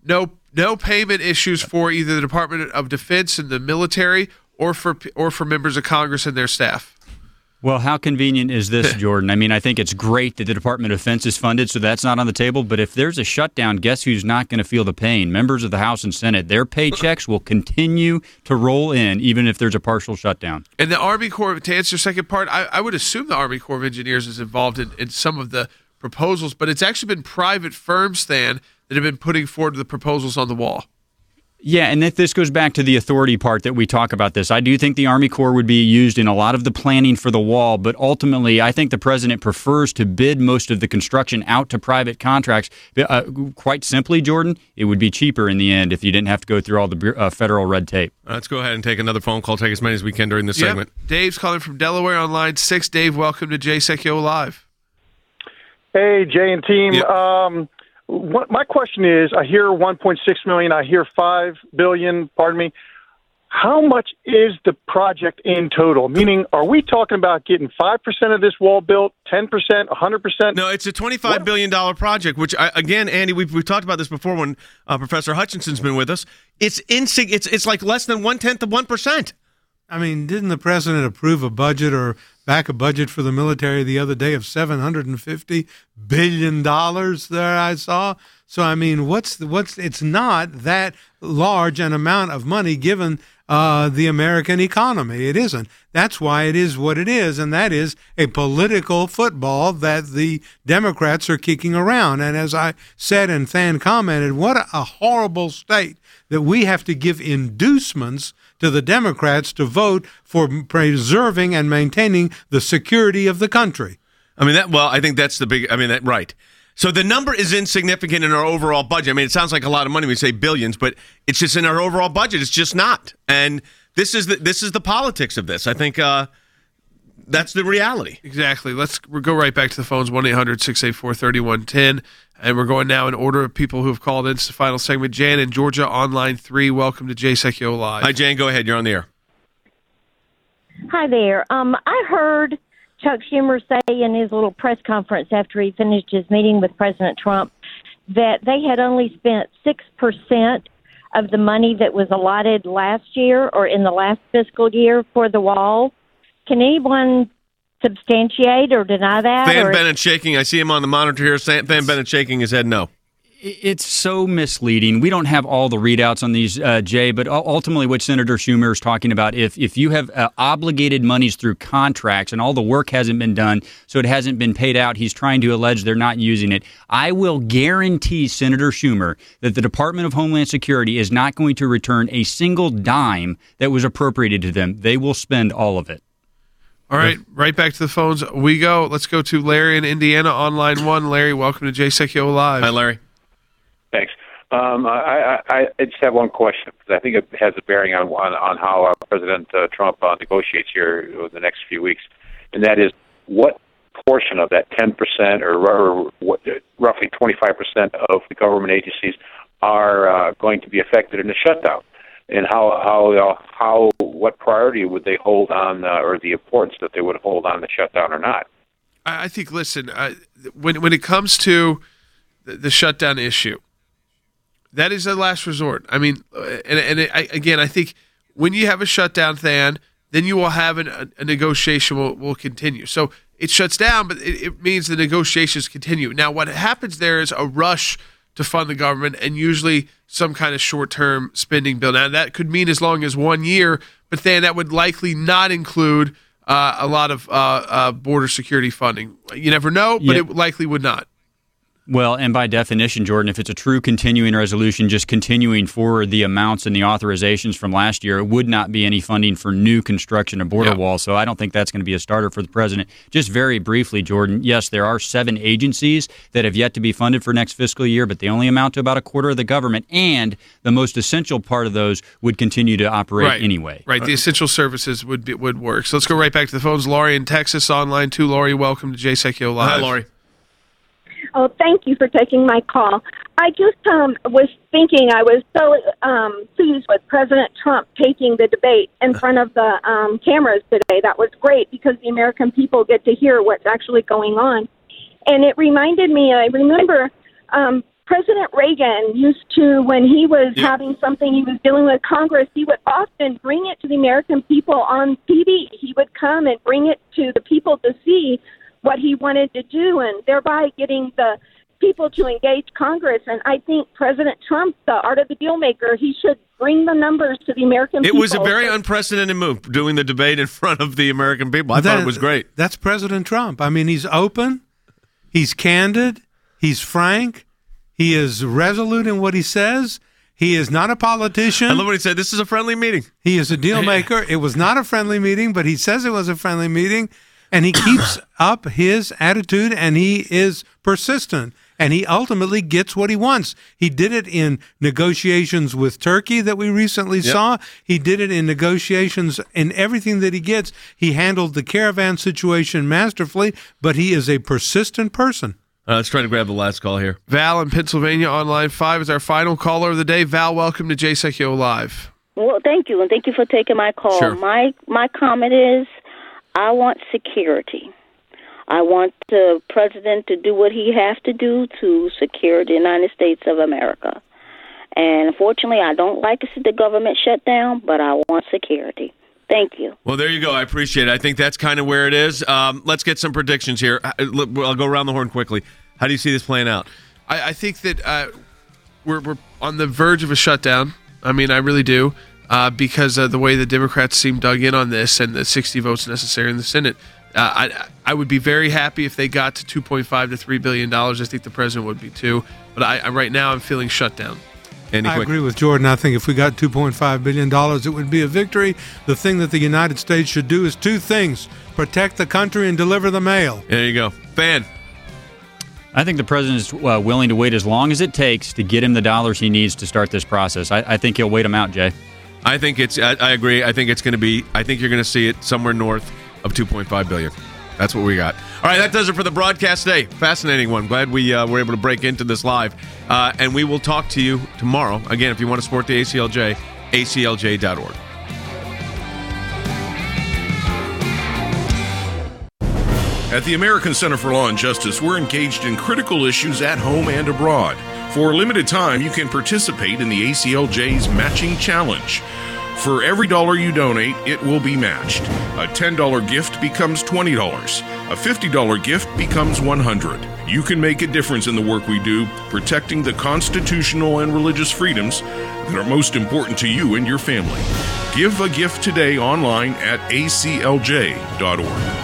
payment issues for either the Department of Defense and the military or for members of Congress and their staff. Well, how convenient is this, Jordan? I mean, I think it's great that the Department of Defense is funded, so that's not on the table. But if there's a shutdown, guess who's not going to feel the pain? Members of the House and Senate. Their paychecks will continue to roll in, even if there's a partial shutdown. And the Army Corps, to answer your second part, I would assume the Army Corps of Engineers is involved in some of the proposals, but it's actually been private firms, Stan, that have been putting forward the proposals on the wall. Yeah, and this goes back to the authority part that we talk about this. I do think the Army Corps would be used in a lot of the planning for the wall, but ultimately I think the president prefers to bid most of the construction out to private contracts. Quite simply, Jordan, it would be cheaper in the end if you didn't have to go through all the federal red tape. Let's go ahead and take another phone call. Take as many as we can during this segment. Dave's calling from Delaware on line 6. Dave, welcome to Jay Sekulow Live. Hey, Jay and team. Yep. My question is, I hear 1.6 million, I hear 5 billion, pardon me. How much is the project in total? Meaning, are we talking about getting 5% of this wall built, 10%, 100%? No, it's a $25 billion project, which, again, Andy, we've talked about this before when Professor Hutchinson's been with us. It's like less than 1/10 of 1%. I mean, didn't the president approve a budget or back a budget for the military the other day of $750 billion there, I saw? So, I mean, it's not that large an amount of money given the American economy. It isn't. That's why it is what it is, and that is a political football that the Democrats are kicking around. And as I said and Than commented, what a horrible state that we have to give inducements to the Democrats to vote for preserving and maintaining the security of the country. I think that's the big, right. So the number is insignificant in our overall budget. I mean, it sounds like a lot of money. We say billions, but it's just in our overall budget. It's just not. And this is the politics of this. I think that's the reality. Exactly. We'll go right back to the phones, 1-800-684-3110. And we're going now in order of people who have called in. It's the final segment. Jan in Georgia on line 3. Welcome to Jay Sekulow Live. Hi, Jan. Go ahead. You're on the air. Hi there. I heard Chuck Schumer say in his little press conference after he finished his meeting with President Trump that they had only spent 6% of the money that was allotted last year or in the last fiscal year for the wall. Can anyone substantiate or deny that? Than Bennett shaking. I see him on the monitor here. Than Bennett shaking his head no. It's so misleading. We don't have all the readouts on these, Jay, but ultimately what Senator Schumer is talking about, if you have obligated monies through contracts and all the work hasn't been done, so it hasn't been paid out, he's trying to allege they're not using it. I will guarantee Senator Schumer that the Department of Homeland Security is not going to return a single dime that was appropriated to them. They will spend all of it. All right, right back to the phones we go. Let's go to Larry in Indiana on line 1. Larry, welcome to Jay Sekulow Live. Hi, Larry. Thanks. I just have one question, because I think it has a bearing on how President Trump negotiates here over the next few weeks, and that is what portion of that 10% or roughly 25% of the government agencies are going to be affected in the shutdown, and what priority would they hold on, or the importance that they would hold on the shutdown or not? I think, listen, when it comes to the shutdown issue, that is a last resort. I mean, I think when you have a shutdown, then you will have a negotiation will continue. So it shuts down, but it means the negotiations continue. Now, what happens there is a rush to fund the government, and usually some kind of short-term spending bill. Now, that could mean as long as 1 year, but then that would likely not include a lot of border security funding. You never know, but it likely would not. Well, and by definition, Jordan, if it's a true continuing resolution, just continuing forward the amounts and the authorizations from last year, it would not be any funding for new construction of border walls. So I don't think that's going to be a starter for the president. Just very briefly, Jordan, yes, there are 7 agencies that have yet to be funded for next fiscal year, but they only amount to about a quarter of the government, and the most essential part of those would continue to operate anyway. Right, the essential services would work. So let's go right back to the phones. Laurie in Texas on line 2. Laurie, welcome to Jay Sekulow Live. Hi, Laurie. Oh, thank you for taking my call. I just was thinking I was so pleased with President Trump taking the debate in front of the cameras today. That was great, because the American people get to hear what's actually going on. And it reminded me, I remember President Reagan used to, when he was having something he was dealing with Congress, he would often bring it to the American people on TV. He would come and bring it to the people to see what he wanted to do, and thereby getting the people to engage Congress. And I think President Trump, the art of the deal maker, he should bring the numbers to the American people. It was a very unprecedented move, doing the debate in front of the American people. I thought it was great. That's President Trump. I mean, he's open, he's candid, he's frank, he is resolute in what he says. He is not a politician. I love what he said. This is a friendly meeting. He is a deal maker. It was not a friendly meeting, but he says it was a friendly meeting. And he keeps up his attitude, and he is persistent, and he ultimately gets what he wants. He did it in negotiations with Turkey that we recently saw. He did it in negotiations in everything that he gets. He handled the caravan situation masterfully, but he is a persistent person. Let's try to grab the last call here. Val in Pennsylvania on line 5 is our final caller of the day. Val, welcome to Jay Sekulow Live. Well, thank you, and thank you for taking my call. Sure. My comment is, I want security. I want the president to do what he has to do to secure the United States of America. And unfortunately, I don't like to see the government shut down, but I want security. Thank you. Well, there you go. I appreciate it. I think that's kind of where it is. Let's get some predictions here. I'll go around the horn quickly. How do you see this playing out? I think that we're on the verge of a shutdown. I mean, I really do. Because of the way the Democrats seem dug in on this and the 60 votes necessary in the Senate. I would be very happy if they got to $2.5 to $3 billion. I think the president would be too. But right now I'm feeling shut down. I agree with Jordan. I think if we got $2.5 billion, it would be a victory. The thing that the United States should do is 2 things: protect the country and deliver the mail. There you go. Fan. I think the president is willing to wait as long as it takes to get him the dollars he needs to start this process. I think he'll wait them out, Jay. I think I agree. I think it's going to be. I think you're going to see it somewhere north of $2.5 billion. That's what we got. All right, that does it for the broadcast today. Fascinating one. Glad we were able to break into this live. And we will talk to you tomorrow. Again, if you want to support the ACLJ, aclj.org. At the American Center for Law and Justice, we're engaged in critical issues at home and abroad. For a limited time, you can participate in the ACLJ's Matching Challenge. For every dollar you donate, it will be matched. A $10 gift becomes $20. A $50 gift becomes $100. You can make a difference in the work we do, protecting the constitutional and religious freedoms that are most important to you and your family. Give a gift today online at aclj.org.